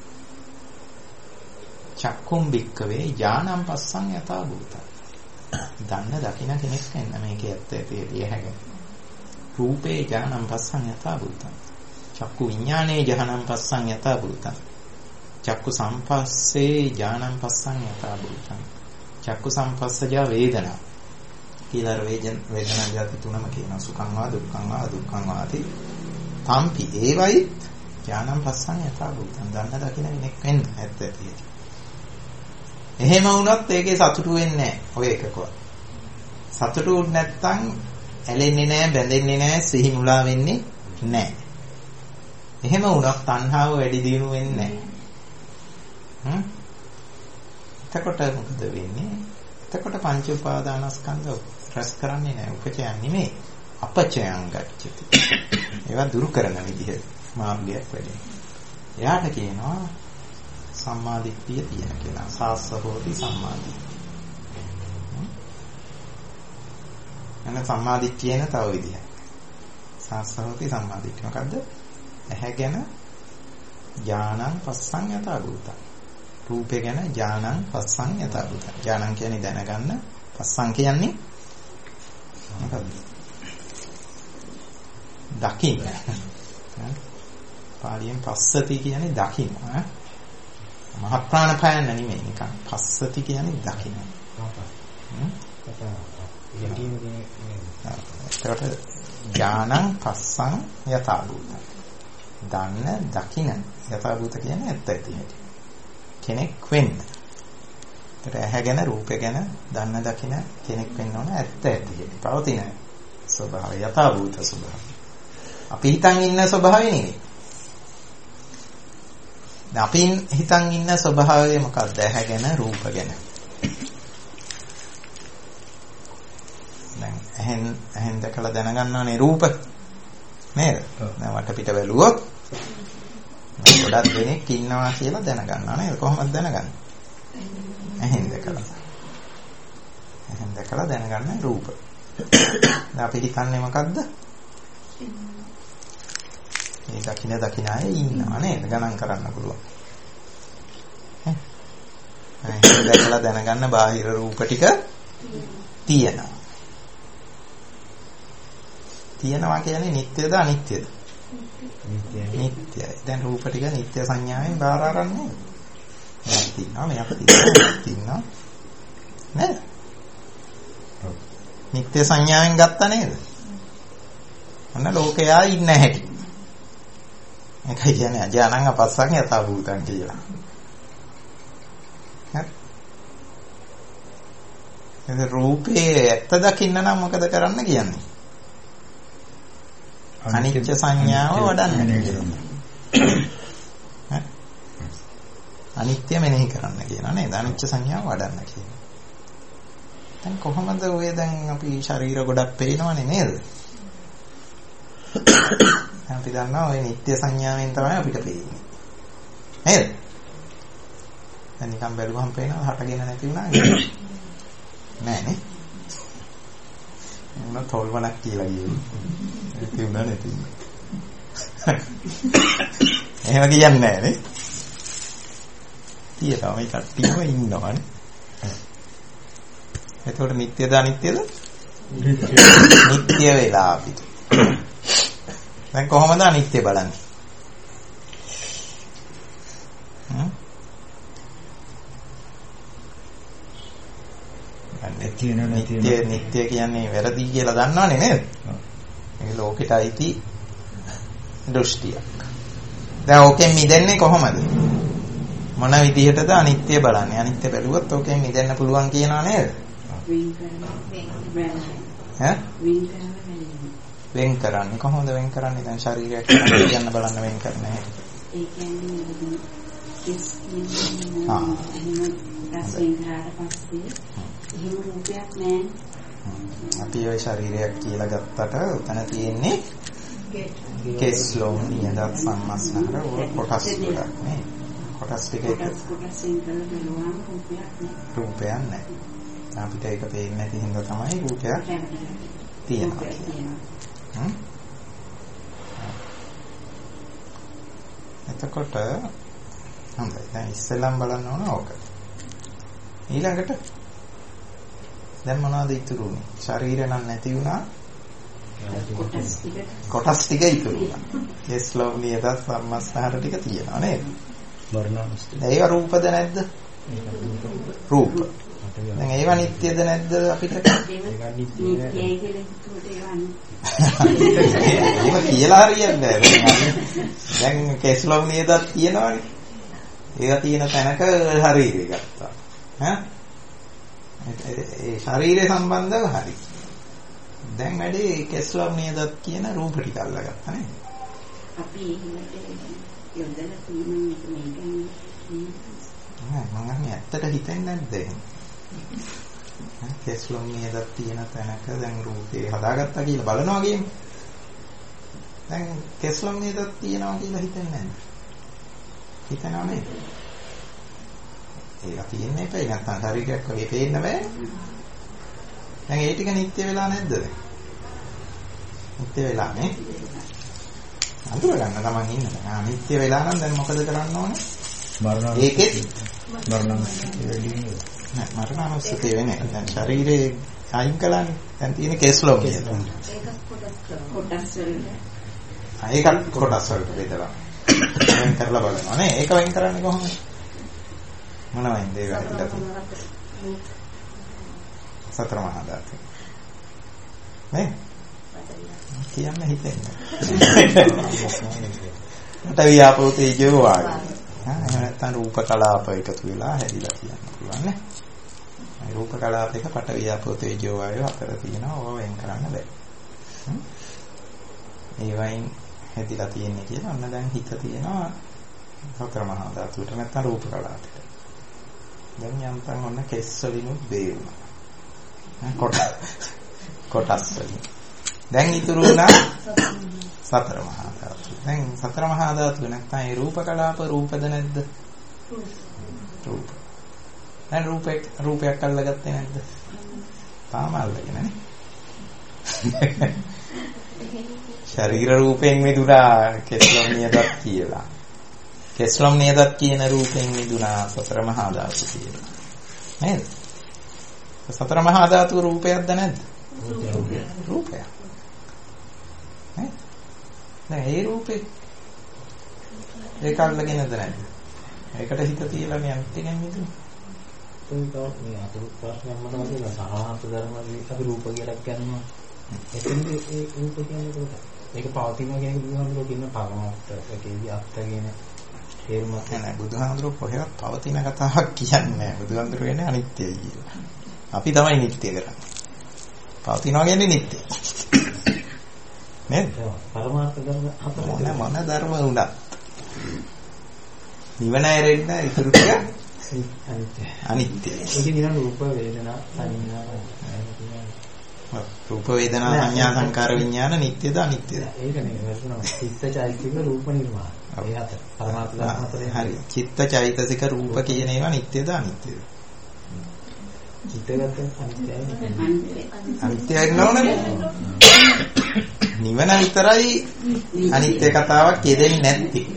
චක්කුම් වික්කවේ ඥානං පස්සං යථා භූතං. දන්න දකින්න කෙනෙක් වෙන්න මේකේ ඇත්ත ඇති හැගෙන. රූපේ ඥානං පස්සං යථා භූතං. චක්කු විඥානේ ඥානං පස්සං යථා භූතං. චක්කු සම්පස්සේ ඥානං පස්සං යථා භූතං. චක්කු සම්පස්සජා වේදනා. කියලා වේදනා જાති තුනම කියනවා. සුඛං වා දුක්ඛං වා අදුක්ඛං වාති. තම්පි ඒවයි ඥානං පස්සං යථා භූතං. දන්න දකින්න කෙනෙක් වෙන්න ඇත්ත ඇති. එහෙම වුණොත් ඒකේ සතුටු වෙන්නේ නැහැ. ඔය එකකවත්. සතුටු නැත්තම් ඇලෙන්නේ නැහැ, බැඳෙන්නේ නැහැ, සිහි මුලා වෙන්නේ නැහැ. එහෙම වුණොත් තණ්හාව වැඩි දියුණු වෙන්නේ නැහැ. එතකොට මොකද වෙන්නේ? එතකොට පංච උපාදානස්කන්ධ රැස් කරන්නේ නැහැ. උපචයන් නෙමෙයි. අපචයන් ගච්ඡති. ඒවා දුරු කරන විදිහ මාර්ගයක් වැඩි. එයාට කියනවා සම්මාදිට්ඨිය තියෙන කියලා. සාස්සහෝති සම්මාදිට්ඨිය. එන සම්මාදිට්ඨිය න තව විදිහක්. සාස්සහෝති සම්මාදිට්ඨිය මොකද්ද? ඇහැ ගැන ඥානං පස්සං යථා භූතං. රූපේ ගැන ඥානං පස්සං යථා භූතං. ඥානං කියන්නේ දැනගන්න. පස්සං කියන්නේ මොකද්ද? දකින්න. පාලියෙන් පස්සති කියන්නේ දකින්න. මහ ප්‍රාණ පයන්න නෙමෙයි නිකන්. පස්සති කියන්නේ දකින්න. ඒකට ඥානං පස්සං යථා භූතං. දන්න දකින්න යථා භූත කියන්නේ ඇත්ත ඇති හැටි. කෙනෙක් වෙන්න. ඒකට ඇහැ ගැන රූපේ ගැන දන්න දකින්න කෙනෙක් වෙන්න ඕන ඇත්ත ඇති හැටි. පවතින ස්වභාවය යථා භූත ස්වභාවය. අපි හිතන් ඉන්න ස්වභාවය නෙවෙයි. දැන් අපි හිතන් ඉන්න ස්වභාවය මොකක්ද? ඇහැ ගැන, රූප ගැන. දැන් ඇහෙන් දැකලා දැනගන්නවනේ රූප. නේද? දැන් වටපිට බැලුවොත් ගොඩක් දෙනෙක් ඉන්නවා කියලා දැනගන්නවා නේද? කොහොමද දැනගන්නේ? ඇහෙන් දැකලා දැනගන්න රූප. දැන් අපි හිතන්නේ මොකද්ද? මේ දකින්න අය ඉන්නවා නේද? ගණන් කරන්න පුළුවන්. ඇහෙන් දැකලා දැනගන්න බාහිර රූප ටික තියෙනවා. තියෙනවා කියන්නේ නිට්ටයද අනිත්‍යද? නිට්ටයයි. දැන් රූප ටික නිට්ටය සංඥාවෙන් බාර අරන්නේ. මෙයක් තියෙනවා, මෙයක් තියෙනවා. නේද? නිට්ටය සංඥාවෙන් ගත්තා නේද? අන්න ලෝකයා ඉන්න හැටි. ඒකයි කියන්නේ අජානං අපස්සං යථා භූතං කියලා. හරි. ඒ රූපේ ඇත්ත දකින්න නම් මොකද කරන්න කියන්නේ? අනිත්‍ය සංඥාව වඩන්න කියනවා. අනිත්‍ය මෙනෙහි කරන්න කියනවා නේද? අනිත්‍ය සංඥාව වඩන්න කියනවා. දැන් කොහොමද ඔය දැන් අපි ශරීර ගොඩක් පේනවනේ නේද? අපි දන්නවා ඔය නිත්‍ය සංඥාවෙන් තමයි අපිට පේන්නේ. නේද? දැන් නිකන් බැලුවහම පේනවා හටගෙන නැති වුණා නේද? නෑනේ. මොන තොල්වණක් කියලා කියුවේ. ඒක උනා නැති. එහෙම කියන්නේ නැහැ නේ. තියෙනවා මේ කට්ටියම ඉන්නවනේ. එතකොට නිට්ටයද අනිත්‍යද? නිට්ටය වෙලා අපිට. දැන් කොහොමද අනිත්‍ය බලන්නේ? නිට්ටය කියන්නේ වැරදි කියලා දන්නවනේ නේද? මේ ලෝකෙට අයිති දෘෂ්ටියක්. දැන් ඕකෙන් මිදෙන්නේ කොහොමද? මොන විදිහටද අනිත්‍ය බලන්නේ? අනිත්‍ය බැලුවොත් ඕකෙන් මිදෙන්න පුළුවන් කියනවා නේද? වෙන් කරන්නේ කොහොමද වෙන් කරන්නේ? දැන් ශරීරයක් කියන්න බලන්න වෙන් කරන්නේ. ඒ කියන්නේ කිස් අපි ඔය ශරීරයක් කියලා ගත්තට උතන තියෙන්නේ කෙස් ලොම් නියදත් සම්මස්නහර ඔය කොටස් ගොඩක් නේ. කොටස් ටික එක රූපයක් නැහැ. අපිට ඒක පේන්නේ නැති හින්දා තමයි රූපයක් තියෙනවා. එතකොට හොඳයි. දැන් ඉස්සෙල්ලම් බලන්න ඕන ඕක. ඊළඟට දැන් මොනවද ඉතුරු වුනේ? ශරීරය නම් නැති වුණා. කොටස් ටික ඉතුරු වුණා. කෙස් ලොම් නියදත් සම්මස්නහර ටික තියෙනවා නේද? ඒක රූපද නැද්ද? රූප. දැන් ඒව නිට්ටයද නැද්ද අපිට? ඒක කියලා හරියන්නේ නැහැ. දැන් කෙස් ලොම් නියදත් තියෙනවනේ. ඒක තියෙන තැනක ශරීරය ගත්තා. ඈ? ඒ ශරීරය සම්බන්ධව හරි. දැන් වැඩි කෙස් ලොම් නියදත් කියන රූප ටික අල්ලගත්තා නේද? අපි එහෙමද යොදලා තියෙන මේකනේ. මම ඇත්තට හිතන්නේ නැද්ද එහෙම? කෙස් ලොම් නියදත් තියෙන තැනක දැන් රූපේ හදාගත්තා කියලා බලනවා කියන්නේ. දැන් කෙස් ලොම් නියදත් තියනවා කියලා හිතන්නේ නැද්ද? හිතනවා නේද? ඒක තියෙන්නේ නැපේ නැත්නම් ශරීරයක් වගේ පේන්න බෑ. දැන් ඒ ටික නිත්‍ය වෙලා නැද්ද? නිත්‍ය වෙලා නේ. අඳුර ගන්න තමන් ඉන්න. නිත්‍ය වෙලා නම් දැන් මොකද කරන්න ඕනේ? මරණ. ඒකෙත් මරණානුස්සතිය වෙන්නේ. දැන් ශරීරේ අයින් කළානේ. දැන් තියෙන කෙස් ලොම් කියලා. ඒකත් කොටස් වලට බෙදලා. වෙන් කරලා බලනවා නේ. ඒක වෙන් කරන්නේ කොහොමද? මොනවයින්ද ඒක හිතලා තියෙන්නේ? සතර මහා ධාතු. නේ? කියන්න හිතෙන්නේ. මට වියාපෝ තේජෝ වාගේ. එහෙම නැත්නම් රූප කලාප එකතු වෙලා හැදිලා කියන්න පුළුවන් නේ. මේ රූප කලාප එක පට වියාපෝ තේජෝ වායෝ අතර තියෙනවා. ඕවා වෙන් කරන්න බෑ. ඒ වයින් හැදිලා තියෙන්නේ කියලා. අන්න දැන් හිත තියෙනවා සතර මහා ධාතුවට නැත්නම් රූප කලාපයට. දැන් යන්තම් ඔන්න කෙස් වලිනුත් බේරුණා. කොටස් වලින්. දැන් ඉතුරු වුණා සතර මහා ධාතු. දැන් සතර මහා ධාතු නැත්නම් ඒ රූප කලාප රූපද නැද්ද? රූප. දැන් රූපයක් අල්ලගත්තේ නැද්ද? තාම අල්ලගෙන නේ. ශරීර රූපයෙන් මිදුණා කෙස්ලොම් නියදත් කියලා. කෙස්ලොම් නියදත් කියන රූපයෙන් මිදුණා සතර මහා ධාතු කියලා. නේද? සතර මහා ධාතු රූපයක්ද නැද්ද? රූපයක්. නේ? දැන් ඒ රූපේ ඒක අල්ලගෙනද නැද්ද? ඒකට හිත තියලා යන්ත් එකෙන් මිදුණා. ඒක මේ අතුරු ප්‍රශ්නයක් මට වගේ සාහාත ධර්මවලදී අපි රූප කියලා කියනවා. එතෙන්ද ඒ රූප කියන්නේ කොහොමද? ඒක පවතිනවා කියන බුදුහාමුදුරුවෝ කියන පරමාර්ථකේදී අර්ථ කියන තේරුම නැහැ. බුදුහාමුදුරුවෝ කොහෙවත් පවතින කතාවක් කියන්නේ නැහැ. බුදුහාමුදුරුවෝ කියන්නේ අනිත්‍යයි කියලා. අපි තමයි නිත්‍ය කරන්නේ. පවතිනවා කියන්නේ නිත්‍ය. නේද? පරමාර්ථ ධර්ම හතර මොන ධර්ම වුණත් නිවන ඇරෙන්න ඉතුරු ටික අනිත්‍යයි. ඒක නිකන් රූප වේදනා සංඥා රූප වේදනා සංඥා සංකාර විඥාන නිට්ටයද අනිත්‍යද? ඒක නේ වර්ධනවා. චිත්ත චෛතසික රූප නිර්මාණ. ඒ හතර. පරමාර්ථ ධර්ම හතරේ. හරි. චිත්ත චෛතසික රූප කියන ඒවා නිට්ටයද අනිත්‍යද? චිත්තගත අනිත්‍යයි. අනිත්‍යයි නෝනේ. නිවන විතරයි අනිත්‍ය කතාවක් කියදෙන්නේ නැත්තේ.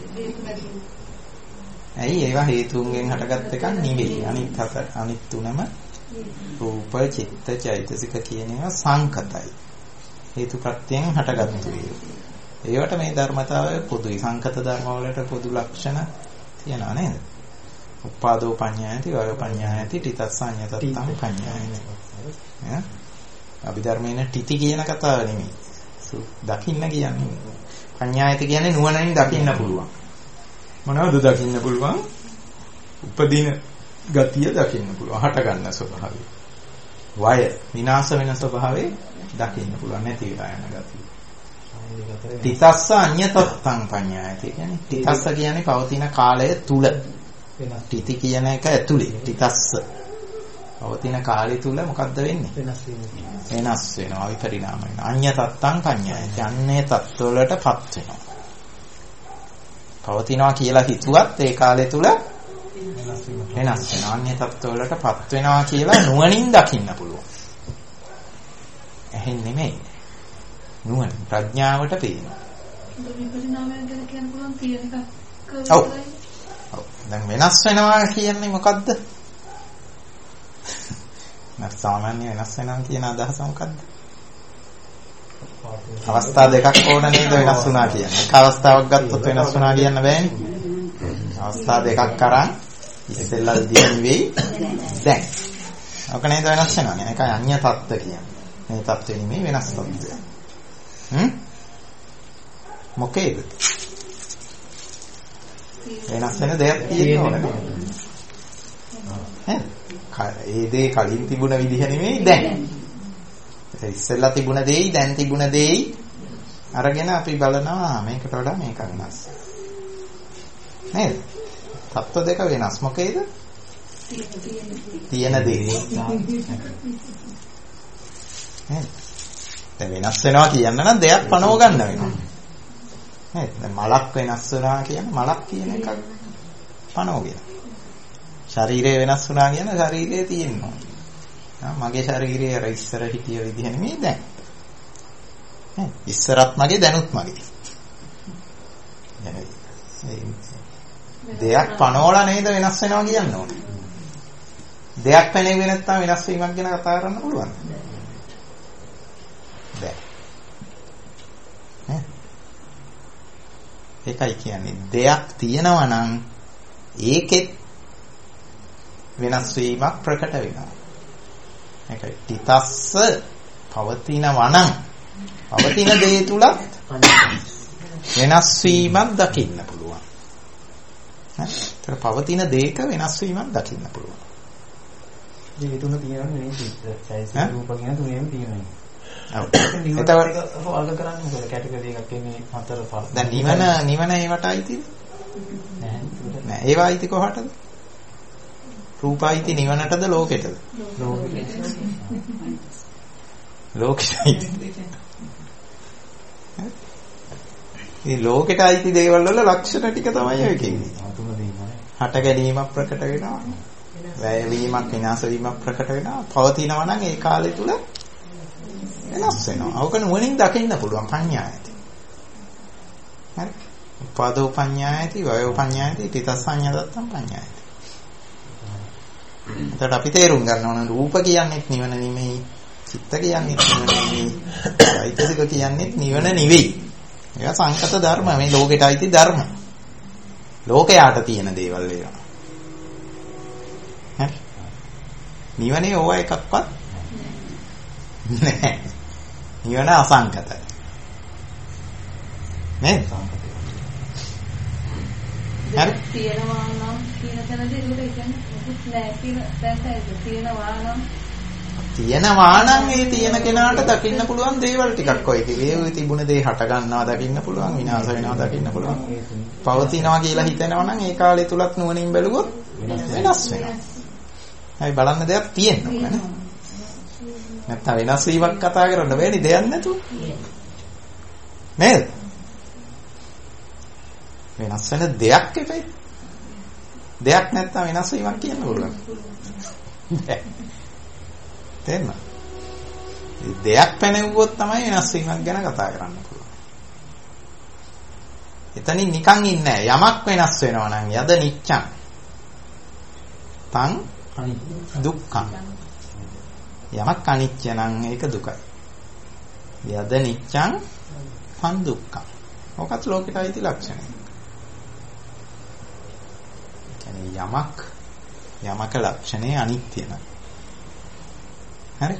ඇයි ඒවා හේතුන්ගෙන් හටගත් එකක් නෙවෙයි. අනිත් තුනම රූප චිත්ත චෛතසික කියන ඒවා සංකතයි. හේතු ප්‍රත්‍යයෙන් හටගත්තු ඒවා. ඒවට මේ ධර්මතාවය පොදුයි. සංකත ධර්ම වලට පොදු ලක්ෂණ තියනවා නේද? උපාදෝ පඤ්ඤායති වය පඤ්ඤායති තිතස්සඤ්ඤතත්තං පඤ්ඤායති. ඈ අභිධර්මයේ තිති කියන කතාව නෙමෙයි. දකින්න කියන්නේ පඤ්ඤායති කියන්නේ නුවණින් දකින්න පුළුවන්. මොනවද දකින්න පුළුවන්? උපදින ගතිය දකින්න පුළුවන්. හට ගන්න ස්වභාවය. වය විනාශ වෙන ස්වභාවය දකින්න පුළුවන්. නැති වෙලා යන ගතිය. තිතස්ස අඤ්ඤතත්තං පඤ්ඤායති කියන්නේ තිතස්ස කියන්නේ පවතින කාලය තුල. තිති කියන එක ඇතුලේ. තිතස්ස පවතින කාලය තුල මොකද්ද වෙන්නේ? වෙනස් වෙනවා. විපරිණාම වෙනවා. අඤ්ඤතත්තං පඤ්ඤායති. අන්නේ තත්ත්වවලටපත් වෙනවා. පවතිනවා කියලා හිතුවත් ඒ කාලය තුල වෙනස් වෙනවා. අන්‍ය තත්ත්වවලටපත් වෙනවා කියලා නුවණින් දකින්න පුළුවන්. එහෙන් නෙමෙයි. නුවණ ප්‍රඥාවට පේනවා. විපරිණාමයක් ගැන කියන්න පුළුවන් තියෙන එකක්. ඔව්. දැන් වෙනස් වෙනවා කියන්නේ මොකද්ද? සාමාන්‍ය වෙනස් වෙනවා කියන අදහස මොකද්ද? අවස්ථා දෙකක් ඕන නේද වෙනස් වුණා කියන්නේ. එක අවස්ථාවක් ගත්තොත් වෙනස් වුණා කියන්න බෑනේ. අවස්ථා දෙකක් අරන් ඉස්සෙල්ලා දිය නෙවෙයි දැන්. ඔක නේද වෙනස් වෙනවා. ඒකයි අඤ්ඤ තත්ත්ව කියන්නේ. මේ තත්ත්වෙ නෙමෙයි වෙනස් තත්ත්වය. මොකේද? වෙනස් වෙන දෙයක් තියෙන්න ඕනේ. ඒ දේ කලින් තිබුණ විදිහ නෙමෙයි දැන්. ඉස්සෙල්ලා තිබුණ දෙයි දැන් තිබුණ දෙයි අරගෙන අපි බලනවා මේකට වඩා මේක වෙනස්. නේද? තත්ත්ව දෙක වෙනස්. මොකේද? තියෙන දේ. නේද? දැන් වෙනස් වෙනවා කියන්න නම් දෙයක් පනව ගන්න වෙනවා. නේද? දැන් මලක් වෙනස් වෙනවා කියන්නේ මලක් කියන එකක් පනවගෙන. ශරීරය වෙනස් වුණා කියන ශරීරයේ තියෙනවා. මගේ ශරීරයේ අර ඉස්සර හිටිය විදිහ නෙමෙයි දැන්. ඉස්සරත් මගේ දැනුත් මගේ. දෙයක් පනවලා නේද වෙනස් වෙනවා කියන්න ඕනේ. දෙයක් පැනෙන්නේ නැත්නම් වෙනස් වීමක් ගැන කතා කරන්න පුළුවන්. බෑ. ඒකයි කියන්නේ දෙයක් තියෙනවා නම් ඒකෙත් වෙනස් වීමක් ප්‍රකට වෙනවා. ඒකයි තිතස්ස පවතිනවා නම් පවතින දේ තුලත් වෙනස් වීමක් දකින්න පුළුවන්. ඒතර පවතින දේක වෙනස් වීමක් දකින්න පුළුවන්. මේ තුන තියෙනවා නේ චිත්ත චෛතසික රූප කියන තුනේම තියෙනවා. ඔව්. එතකොට අල්ග කරන්නේ මොකද? කැටගරි එකක් එන්නේ හතර පහ. දැන් නිවන ඒවට අයිතිද? නෑ. ඒවා අයිති කොහටද? රූප අයිති නිවනටද ලෝකෙටද? ලෝකෙට අයිති. මේ ලෝකෙට අයිති දේවල් වල ලක්ෂණ ටික තමයි ඔය කියන්නේ. හට ගැනීමක් ප්‍රකට වෙනවා. වැය වීමක් විනාශ වීමක් ප්‍රකට වෙනවා. පවතිනවා නම් ඒ කාලය තුල වෙනස් වෙනවා. අවක නුවණින් දකින්න පුළුවන් පඤ්ඤායති. හරි. උපාදෝ පඤ්ඤායති, වයෝ පඤ්ඤායති, තිතස්සඤ්ඤදත්තම් පඤ්ඤායති. එතකොට අපි තේරුම් ගන්න ඕන රූප කියන්නේත් නිවන නෙමෙයි, චිත්ත කියන්නේත් නිවන නෙමෙයි, චෛතසික කියන්නේත් නිවන නෙවෙයි. ඒවා සංකත ධර්ම, මේ ලෝකෙට අයිති ධර්ම. ලෝකයට තියෙන දේවල් ඒවා. හරි. නිවනේ ඕවා එකක්වත් නැහැ. නිවන අසංකතයි. නේද? හරි. තියෙනවා නම් කියන තැනදී ඒක කියන්නේ මොකුත් නැහැ කියන දැක්කයිද? තියෙනවා නම් ඒ තියෙන කෙනාට දකින්න පුළුවන් දේවල් ටිකක් ඔය ඒ තිබුණ දේ හට ගන්නවා දකින්න පුළුවන්, විනාශ වෙනවා දකින්න පුළුවන්. පවතිනවා කියලා හිතෙනවා නම් ඒ කාලය තුලත් නුවණින් බැලුවොත් වෙනස් වෙනවා. හැබැයි බලන්න දෙයක් තියෙනවා නේද? නැත්තම් වෙනස් වීමක් කතා කරන්න බෑනේ දෙයක් නැතුව. නේද? වෙනස් වෙන දෙයක් එපේ. දෙයක් නැත්තම් වෙනස් වීමක් කියන්න පුළුවන්. තේරෙනවද? දෙයක් පැනෙවුවොත් තමයි වෙනස් වීමක් ගැන කතා කරන්න පුළුවන්. එතනින් නිකන් ඉන්නේ යමක් වෙනස් වෙනවා නම් යද නිච්ඡං තං දුක්ඛං. යමක් අනිත්‍ය නම් ඒක දුකයි. යද නිච්ඡං තං දුක්ඛං. ඔකත් ලෝකෙට අයිති ලක්ෂණය. කියන්නේ යමක ලක්ෂණේ අනිත්‍ය නම්. හරි?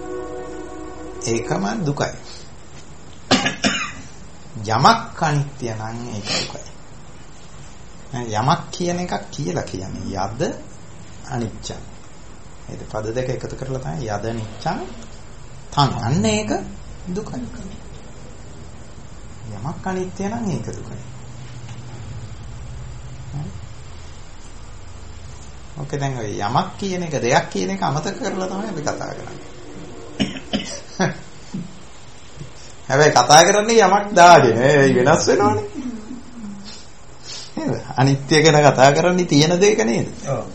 ඒකම දුකයි. යමක් අනිත්‍ය නම් ඒක දුකයි. යමක් කියන එකක් කියලා කියන්නේ යද අනිච්චං. ඒක පද දෙක එකතු කරලා තමයි යද නිච්ඡං තං. අන්න ඒක දුකයි. යමක් අනිත්‍ය නම් ඒක දුකයි. ඔකේ දැන් ඔය යමක් කියන එක දෙයක් කියන එක අමතක කරලා තමයි අපි කතා කරන්නේ. හැබැයි කතා කරන්නේ යමක් දාගෙන වෙනස් වෙනවනේ. නේද? අනිත්‍ය ගැන කතා කරන්නේ තියෙන දෙයක නේද? ඔව්.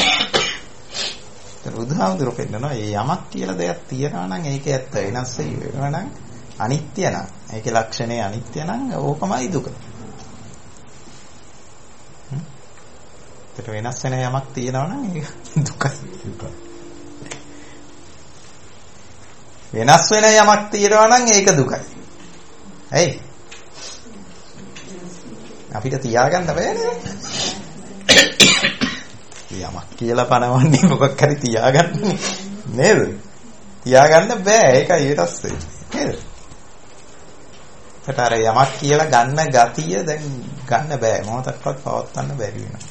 ඒක බුදුහාමුදුරුවෝ පෙන්නනවා මේ යමක් කියලා දෙයක් තියනවා නම් ඒක ඇත්ත වෙනස් වෙනවා නම් අනිත්‍ය නම් ඒකේ ලක්ෂණේ අනිත්‍ය නම් ඕකමයි දුක. ඒක වෙනස් වෙන යමක් තියෙනවා නම් ඒක දුකයි. වෙනස් වෙන යමක් තියෙනවා නම් ඒක දුකයි. ඇයි? අපිට තියාගන්න බෑනේ. යමක් කියලා පනවන්නේ මොකක් හරි තියාගන්න නේද? තියාගන්න බෑ. ඒකයි වෙනස් වෙන්නේ. නේද? ඒකට අර යමක් කියලා ගන්න ගතිය දැන් ගන්න බෑ. මොහොතක්වත් පවත්වන්න බැරි වෙනවා.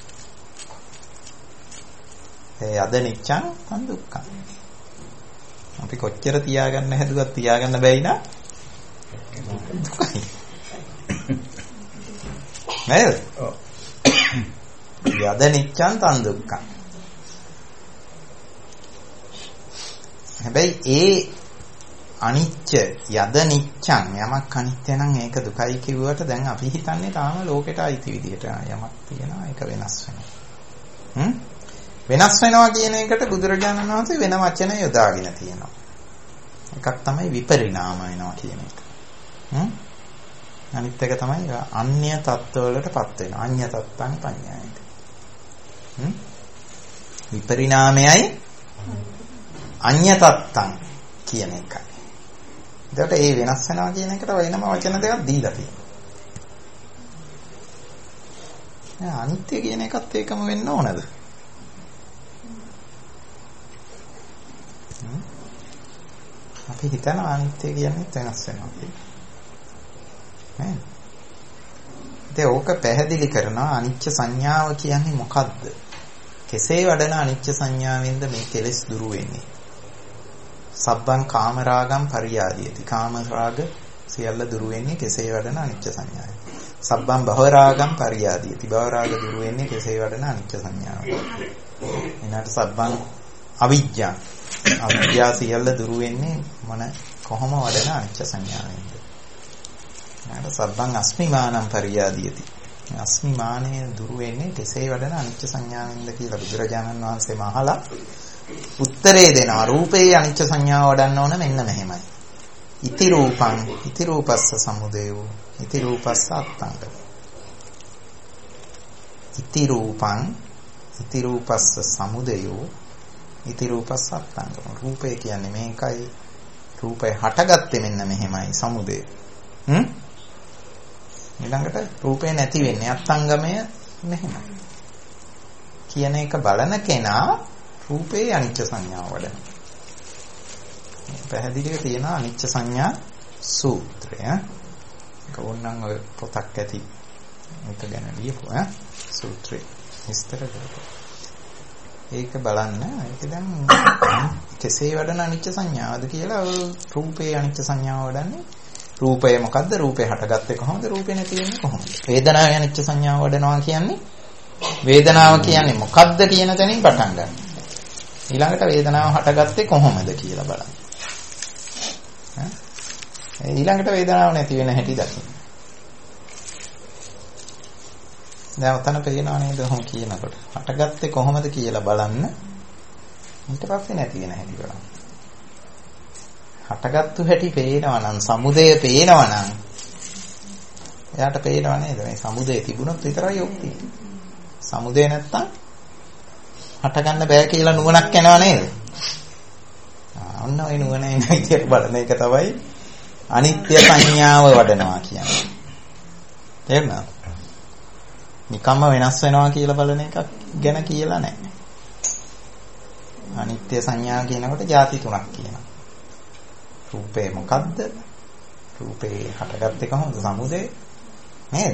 යද නිච්ඡං තං දුක්ඛං. අපි කොච්චර තියාගන්න හැදුවත් තියාගන්න බැයි නා දුකයි. නේද? ඔව්. යද නිච්ඡං තං දුක්ඛං. හැබැයි ඒ අනිච්ච යද නිච්ඡං යමක් අනිත්‍ය නම් ඒක දුකයි කිව්වට දැන් අපි හිතන්නේ තාම ලෝකෙට අයිති විදිහට යමක් තියෙනවා ඒක වෙනස් වෙනවා. වෙනස් වෙනවා කියන එකට බුදුරජාණන් වහන්සේ වෙන වචන යොදාගෙන තියෙනවා. එකක් තමයි විපරිණාම වෙනවා කියන එක. අනිත් එක තමයි අන්‍ය තත්ත්වවලටපත් වෙනවා. අන්‍ය තත්තං පඤ්ඤායති. විපරිණාමයයි අන්‍ය තත්තං කියන එකයි. එතකොට ඒ වෙනස් වෙනවා කියන එකට වෙනම වචන දෙකක් දීලා තියෙනවා. අනිත්‍ය කියන එකත් ඒකම වෙන්න ඕනද? අපි හිතනවා අනිත්‍ය කියන්නේ වෙනස් වෙනවා කියලා. නේද? ඒක ඕක පැහැදිලි කරනවා අනිච්ච සංඥාව කියන්නේ මොකද්ද? කෙසේ වඩන අනිච්ච සංඥාවෙන්ද මේ කෙලෙස් දුරු වෙන්නේ? සබ්බං කාමරාගම් පරියාදීති. කාමරාග සියල්ල දුරු වෙන්නේ කෙසේ වඩන අනිච්ච සංඥාවෙන්. සබ්බම් භවරාගම් පරියාදීති. භවරාග දුරු වෙන්නේ කෙසේ වඩන අනිච්ච සංඥාව. එනකට සබ්බම් අවිජ්ජා. අවිජ්ජා සියල්ල දුරු වෙන්නේ කොහොම වඩන අනිච්ච සංඥාවෙන්ද? එනකට සබ්බම් අස්මිමානම් පරියාදීති. අස්මිමානය දුරු වෙන්නේ කෙසේ වඩන අනිච්ච සංඥාවෙන්ද කියලා බුදුරජාණන් වහන්සේම අහලා උත්තරේ දෙනවා. රූපේ අනිච්ච සංඥාව වඩන්න ඕන මෙන්න මෙහෙමයි. ඉති රූපං ඉති රූපස්ස සමුදයෝ ඉති රූපස්ස අත්තංග. ඉති රූපං ඉති රූපස්ස සමුදයෝ ඉති රූපස්ස අත්තංග. රූපය කියන්නේ මේකයි. රූපය හටගත්තේ මෙන්න මෙහෙමයි සමුදය. ඊළඟට රූපේ නැති වෙන්නේ අත්තංගමය මෙහෙමයි. කියන එක බලන කෙනා රූපේ අනිච්ච සංඥාව වඩන. පැහැදිලිව තියෙන අනිච්ච සංඥා සූත්‍රය. ඒක ඕනනම් ඔය පොතක් ඇති. මේක ගැන ලියපු සූත්‍රය විස්තර කරලා. ඒක බලන්න. ඒක දැන් කෙසේ වඩන අනිච්ච සංඥාවද කියලා රූපේ අනිච්ච සංඥාව වඩන්නේ. රූපය මොකද්ද? රූපේ හටගත්තේ කොහොමද? රූපේ නැති වෙන්නේ කොහොමද? වේදනාවේ අනිච්ච සංඥාව වඩනවා කියන්නේ වේදනාව කියන්නේ මොකද්ද කියන තැනින් පටන් ගන්න. ඊළඟට වේදනාව හටගත්තේ කොහොමද කියලා බලන්න. ඊළඟට වේදනාව නැති වෙන හැටි දකින්න. දැන් උතන පේනවා නේද ඔහොම කියනකොට. හටගත්තේ කොහොමද කියලා බලන්න. ඊට පස්සේ නැති වෙන හැටි බලන්න. හටගත්තු හැටි පේනවා නම් සමුදය පේනවා නම් එයාට පේනව නේද මේ සමුදය තිබුණොත් විතරයි ඔක් තියෙන්නේ. සමුදය නැත්තම් හට ගන්න බෑ කියලා නුවණක් එනවා නේද? ඔන්න ඔය නුවණේ විදියට බලන එක තමයි අනිත්‍ය සංඥාව වඩනවා කියන්නේ. තේරුණාද? නිකම්ම වෙනස් වෙනවා කියලා බලන එකක් ගැන කියලා නැහැ. අනිත්‍ය සංඥා කියනකොට ಜಾති තුනක් කියනවා. රූපේ මොකද්ද? රූපේ හටගත්තේ කොහොමද? සමුදය නේද?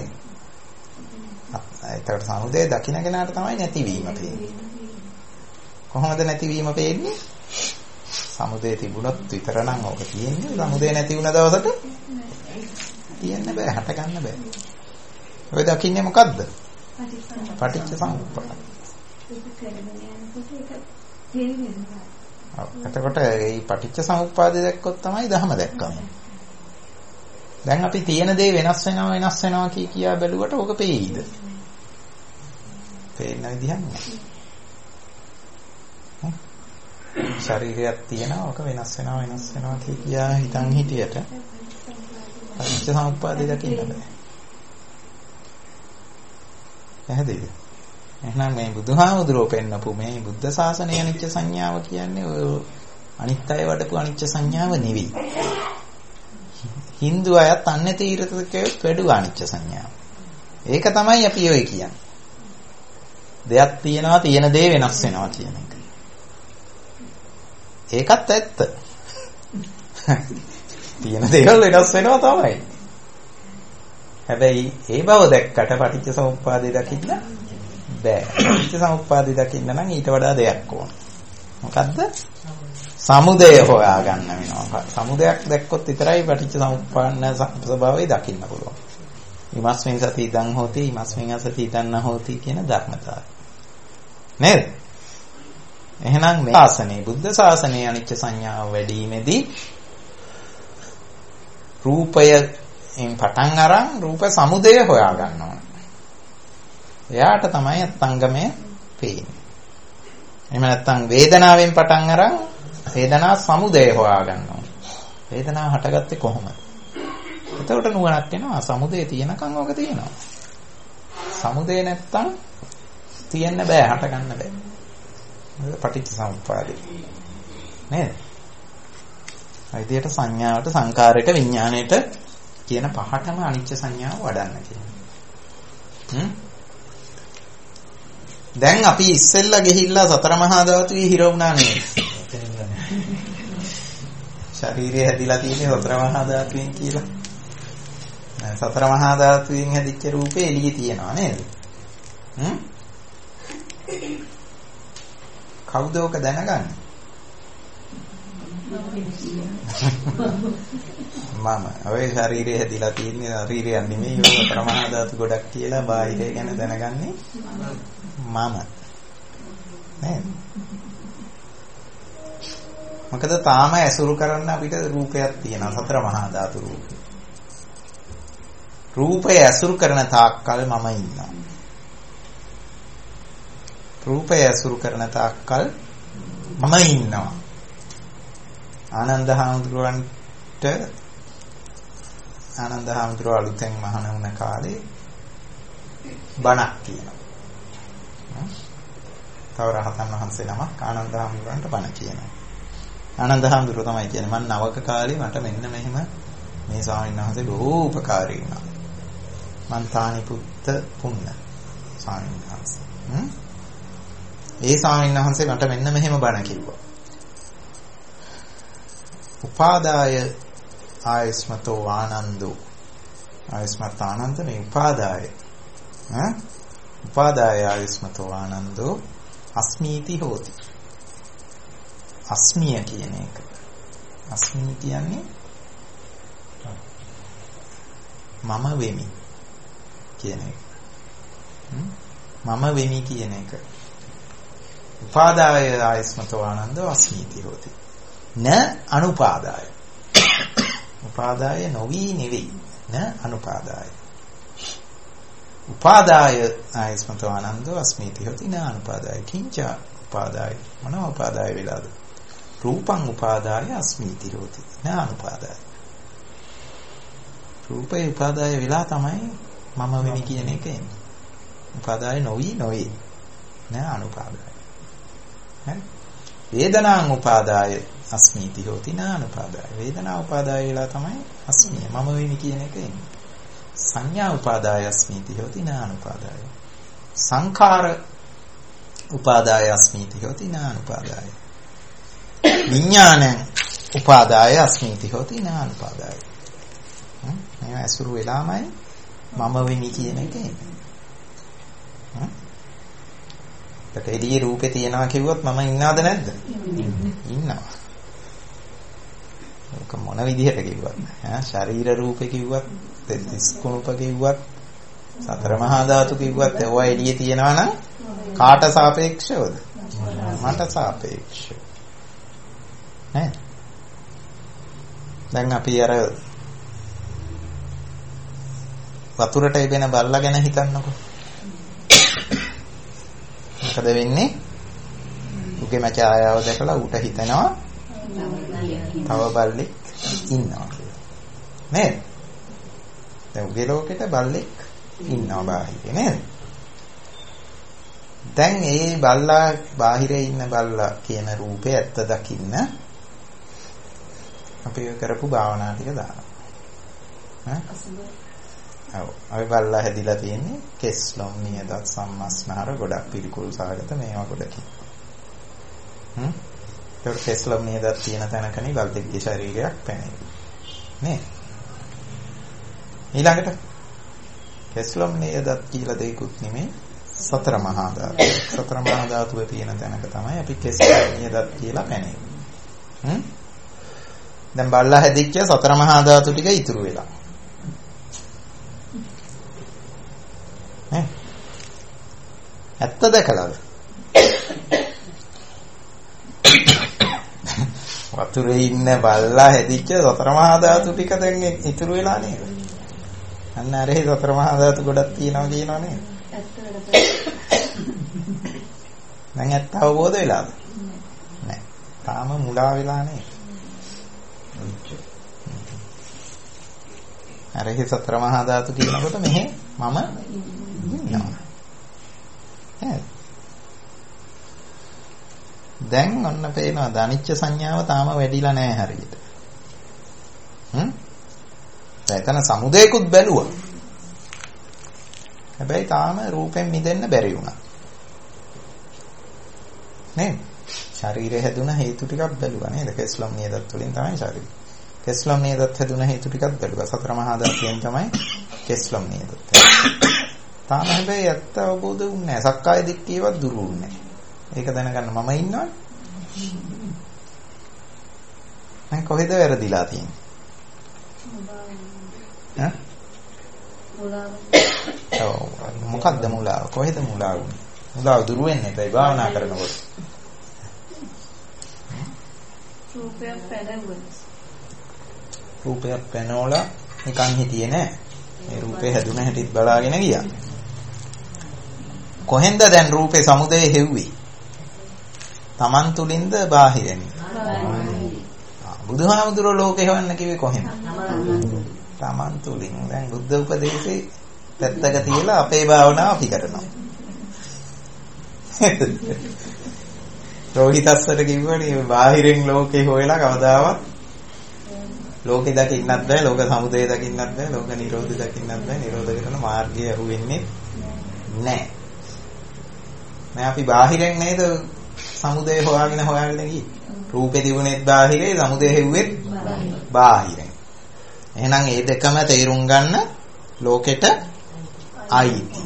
ඒකට සමුදය දකින්න කෙනාට තමයි නැතිවීම පේන්නේ. කොහොමද නැතිවීම පේන්නේ? සමුදය තිබුණොත් විතර නම් ඕක තියෙන්නේ. සමුදය නැති වුණ දවසට තියෙන්න බෑ, හට ගන්න බෑ. ඔය දකින්නේ මොකද්ද? පටිච්ච සමුප්පාද. එතකොට මේ පටිච්ච සමුප්පාදය දැක්කොත් තමයි ධහම දැක්කම. දැන් අපි තියෙන දේ වෙනස් වෙනවා කියා බැලුවට ඕක පේයිද? පේන්න විදිහක් නැහැ. ශරීරයක් තියෙනවා ඕක වෙනස් වෙනවා කියා හිතන් හිටියට පටිච්ච සමුප්පාදය දකින්න බෑ. එහෙදීද? එහෙනම් මේ බුදුහාමුදුරුවෝ පෙන්නපු මේ බුද්ධ ශාසනයේ අනිච්ච සංඥාව කියන්නේ ඔය අනිත් අය වඩපු අනිච්ච සංඥාව නෙවෙයි. Hindu අයත් අන්නේ තීරතකේ වැඩුව අනිච්ච සංඥාව. ඒක තමයි අපි ඔය කියන්නේ. දෙයක් තියෙනවා තියෙන දේ වෙනස් වෙනවා කියන එක. ඒකත් ඇත්ත. තියෙන දේවල් වෙනස් වෙනවා තමයි. හැබැයි ඒ බව දැක්කට පටිච්ච සමුප්පාදේ දකින්න බෑ. පටිච්ච සමුප්පාදේ දකින්න නම් ඊට වඩා දෙයක් ඕන. මොකද්ද? සමුදය හොයා ගන්න වෙනවා. සමුදයක් දැක්කොත් විතරයි පටිච්ච සමුප්පාන්න ස්වභාවය දකින්න පුළුවන්. ීමස්මින් සති ඉදං හෝති ීමස්මින් අසති ඉදං නහෝති කියන ධර්මතාවය. නේද? එහෙනම් මේ ශාසනයේ බුද්ධ ශාසනයේ අනිච්ච සංඥාව වැඩිීමේදී රූපයෙන් පටන් අරන් රූප සමුදය හොයා ගන්න ඕන. එයාට තමයි අත්ංගමය පේන්නේ. එහෙම නැත්නම් වේදනාවෙන් පටන් අරන් වේදනා සමුදය හොයා ගන්න ඕන. වේදනාව හටගත්තේ කොහොමද? එතකොට නුවණක් එනවා. සමුදය තියෙනකන් ඕක තියෙනවා. සමුදය නැත්තම් තියෙන්න බෑ, හට ගන්න බෑ. ඒක පටිච්ච සමුප්පාදේ. නේද? විදියට සංඥාවට, සංකාරයට, විඥාණයට කියන පහටම අනිච්ච සංඥාව වඩන්න කියනවා. දැන් අපි ඉස්සෙල්ලා ගිහිල්ලා සතර මහා ධාතුවේ හිර වුණා නේද? ශරීරය හැදිලා තියෙන්නේ සතර මහා ධාතුවෙන් කියලා. සතර මහා ධාතුවෙන් හැදිච්ච රූපේ එළියේ තියෙනවා නේද? කවුද ඔක දැනගන්නේ? මම ඔය ශරීරය හැදිලා තියෙන්නේ ශරීරයක් නෙමෙයි ඔය ප්‍රමාණ ධාතු ගොඩක් කියලා බාහිරය ගැන දැනගන්නේ මම නේද? මොකද තාම ඇසුරු කරන්න අපිට රූපයක් තියෙනවා සතර මහා ධාතු රූපය. රූපය ඇසුරු කරන තාක්කල් මම ඉන්නවා. රූපය ඇසුරු කරන තාක්කල් මම ඉන්නවා. ආනන්ද හාමුදුරුවෝ අලුතෙන් මහාන වුණ කාලේ බණක් කියනවා. තව රහතන් වහන්සේ නමක් ආනන්ද හාමුදුරුවන්ට බණ කියනවා. ආනන්ද හාමුදුරුවෝ තමයි කියන්නේ මම නවක කාලේ මට මෙන්න මෙහෙම මේ ස්වාමීන් වහන්සේ බොහෝ උපකාරී වුණා. මං තානිපුත්ත පුන්න ස්වාමීන් වහන්සේ. ඒ ස්වාමීන් වහන්සේ මට මෙන්න මෙහෙම බණ කිව්වා. උපාදාය ආයස්මතෝ ආනන්දෝ ආයස්මත ආනන්ද මේ උපාදාය උපාදාය ආයස්මතෝ ආනන්දෝ අස්මීති හෝති. අස්මිය කියන එක. අස්මිය කියන්නේ මම වෙමි කියන එක. මම වෙමි කියන එක. උපාදාය ආයස්මතෝ ආනන්දෝ අස්මීති හෝති. න අනුපාදාය. උපාදාය නොවි නෙවෙයි. න අනුපාදාය. උපාදාය ආයස්මතෝ ආනන්දෝ අස්මීති හෝති න අනුපාදාය. කිංච උපාදාය. මොන උපාදාය වෙලාද? රූපං උපාදාය අස්මීති හෝති න අනුපාදාය. රූපේ උපාදාය වෙලා තමයි මම වෙමි කියන එක එන්නේ. උපාදාය නොවි නොවේ. න අනුපාදාය. හරි? වේදනාං උපාදාය අස්මීති හෝති න අනුපාදාය. වේදනා උපාදාය වෙලා තමයි අස්මිය මම වෙමි කියන එක එන්නේ. සංඥා උපාදාය අස්මීති හෝති න අනුපාදාය. සංඛාර උපාදාය අස්මීති හෝති න අනුපාදාය. විඥානං උපාදාය අස්මීති හෝති න අනුපාදාය. මේ ඇසුරු වෙලාමයි මම වෙමි කියන එක එන්නේ. ඒකට එළියේ රූපේ තියනවා කිව්වොත් මම ඉන්නවද නැද්ද? ඉන්නවා. ඒක මොන විදිහට කිව්වත් ශරීර රූපේ කිව්වත් තිස් කුණුප කිව්වත් සතර මහා ධාතු කිව්වත් ඒවා එළියේ තියනවා නම් කාට සාපේක්ෂවද? මට සාපේක්ෂව. නේ? දැන් අපි අර වතුරට එබෙන බල්ලා ගැන හිතන්නකෝ. මොකද වෙන්නේ? උගේ මචායාව දැකලා ඌට හිතෙනවා තව බල්ලෙක් ඉන්නවා කියලා. නේද? දැන් උගේ ලෝකෙට බල්ලෙක් ඉන්නවා බාහිරේ නේද? දැන් ඒ බල්ලා බාහිරේ ඉන්න බල්ලා කියන රූපේ ඇත්ත දකින්න අපි කරපු භාවනා ටික දානවා. ඔව්. අපි බල්ලා හැදිලා තියෙන්නේ කෙස්ලොම් නියදත් සම්මස්නහර ගොඩක් පිළිකුල් සාගත මේවා ගොඩකින්. ඒක කෙස්ලොම් නියදත් තියෙන තැනකනේ බල්ලෙක්ගේ ශරීරයක් පැනෙන්නේ. නේ? ඊළඟට කෙස්ලොම් නියදත් කියලා දෙයක්වත් නෙමෙයි සතර මහා ධාතු. සතර මහා ධාතුවේ තියෙන තැනක තමයි අපි කෙස්ලොම් නියදත් කියලා පැනෙන්නේ. දැන් බල්ලා හැදිච්ච සතර මහා ධාතු ටික ඉතුරු වෙලා. නේ? ඇත්ත දැකලාද? වතුරේ ඉන්න බල්ලා හැදිච්ච සතර මහා ධාතු ටික දැන් ඉතුරු වෙලා නේද? අන්න අරේ සතර මහා ධාතු ගොඩක් තියෙනවා කියනවා නේද? දැන් ඇත්ත අවබෝධ වෙලාද? නෑ. තාම මුලා වෙලා නේද? අරේ සතර මහා ධාතු කියනකොට මෙහෙ මම ඉන්නවා. දැන් ඔන්න පේනවා දනිච්ච සංඥාව තාම වැඩිලා නැහැ හරියට. දැන් සමුදේකුත් බැලුවා. හැබැයි තාම රූපෙන් මිදෙන්න බැරි වුණා. නේද? ශරීරය හැදුන හේතු ටිකක් බැලුවා නේද? කෙස්ලොම් නියදත් වලින් තමයි ශරීරය. කෙස්ලොම් නියදත් හැදුන හේතු ටිකක් බැලුවා. සතර මහා ධාතුයෙන් තමයි කෙස්ලොම් නියදත්. තාම හැබැයි ඇත්ත අවබෝධ වුණේ නැහැ. සක්කාය දිට්ඨියවත් දුරු වුණේ නැහැ. ඒක දැනගන්න මම ඉන්නවනේ. දැන් කොහෙද වැරදිලා තියෙන්නේ? ඈ? මුලාව. ඔව් මොකද්ද මුලාව? කොහෙද මුලාව? මුලාව දුරු වෙන්නේ නැතයි භාවනා කරනකොට. රූපයක් පැනවුවා. රූපයක් පැනවලා නිකන් හිටියේ නෑ. මේ රූපේ හැදුන හැටිත් බලාගෙන ගියා. කොහෙන්ද දැන් රූපේ සමුදය හෙව්වේ? Taman තුලින්ද බාහිරින්ද? බුදුහාමුදුරුවෝ ලෝකේ හොයන්න කිව්වේ කොහෙන්ද? Taman තුලින්. දැන් බුද්ධ උපදේශේ පැත්තක තියලා අපේ භාවනාව අපි කරනවා. රෝහිතස්සට කිව්වනේ බාහිරින් ලෝකේ හොයලා කවදාවත් ලෝකේ දකින්නත් බෑ, ලෝක සමුදය දකින්නත් බෑ, ලෝක නිරෝධය දකින්නත් බෑ, නිරෝධ කරන මාර්ගය අහුවෙන්නේ නෑ. නෑ අපි බාහිරින් නේද සමුදය හොයාගෙන ගියේ. රූපේ තිබුණෙත් බාහිරේ, සමුදය හෙව්වෙත් බාහිරෙන්. එහෙනම් මේ දෙකම තේරුම් ගන්න ලෝකෙට අයිති.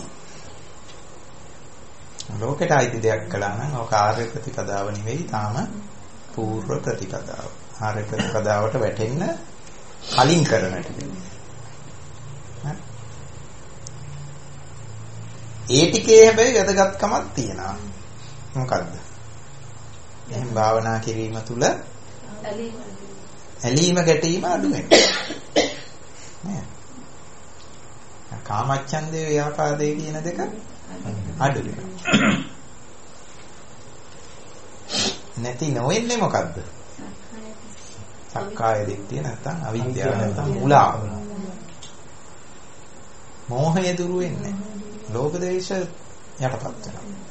ලෝකෙට අයිති දෙයක් කළා නම් ඔය කාර්ය ප්‍රතිපදාව නෙවෙයි, තාම පූර්ව ප්‍රතිපදාව. ආර්ය ප්‍රතිපදාවට වැටෙන්න කලින් කරන ටික. ඒ ටිකේ හැබැයි වැදගත්කමක් තියෙනවා. මොකද්ද? එහෙන් භාවනා කිරීම තුළ ඇලීම ගැටීම අඩු වෙනවා. නේද? කාමච්ඡන්දේ ව්‍යාපාදේ කියන දෙක අඩු වෙනවා. නැති නොවෙන්නේ මොකද්ද? සක්කාය දිට්ඨිය නැත්නම් අවිද්‍යාව නැත්නම් මුලාව. මෝහය දුරු වෙන්නේ. ලෝභ දේශ යටපත් වෙනවා.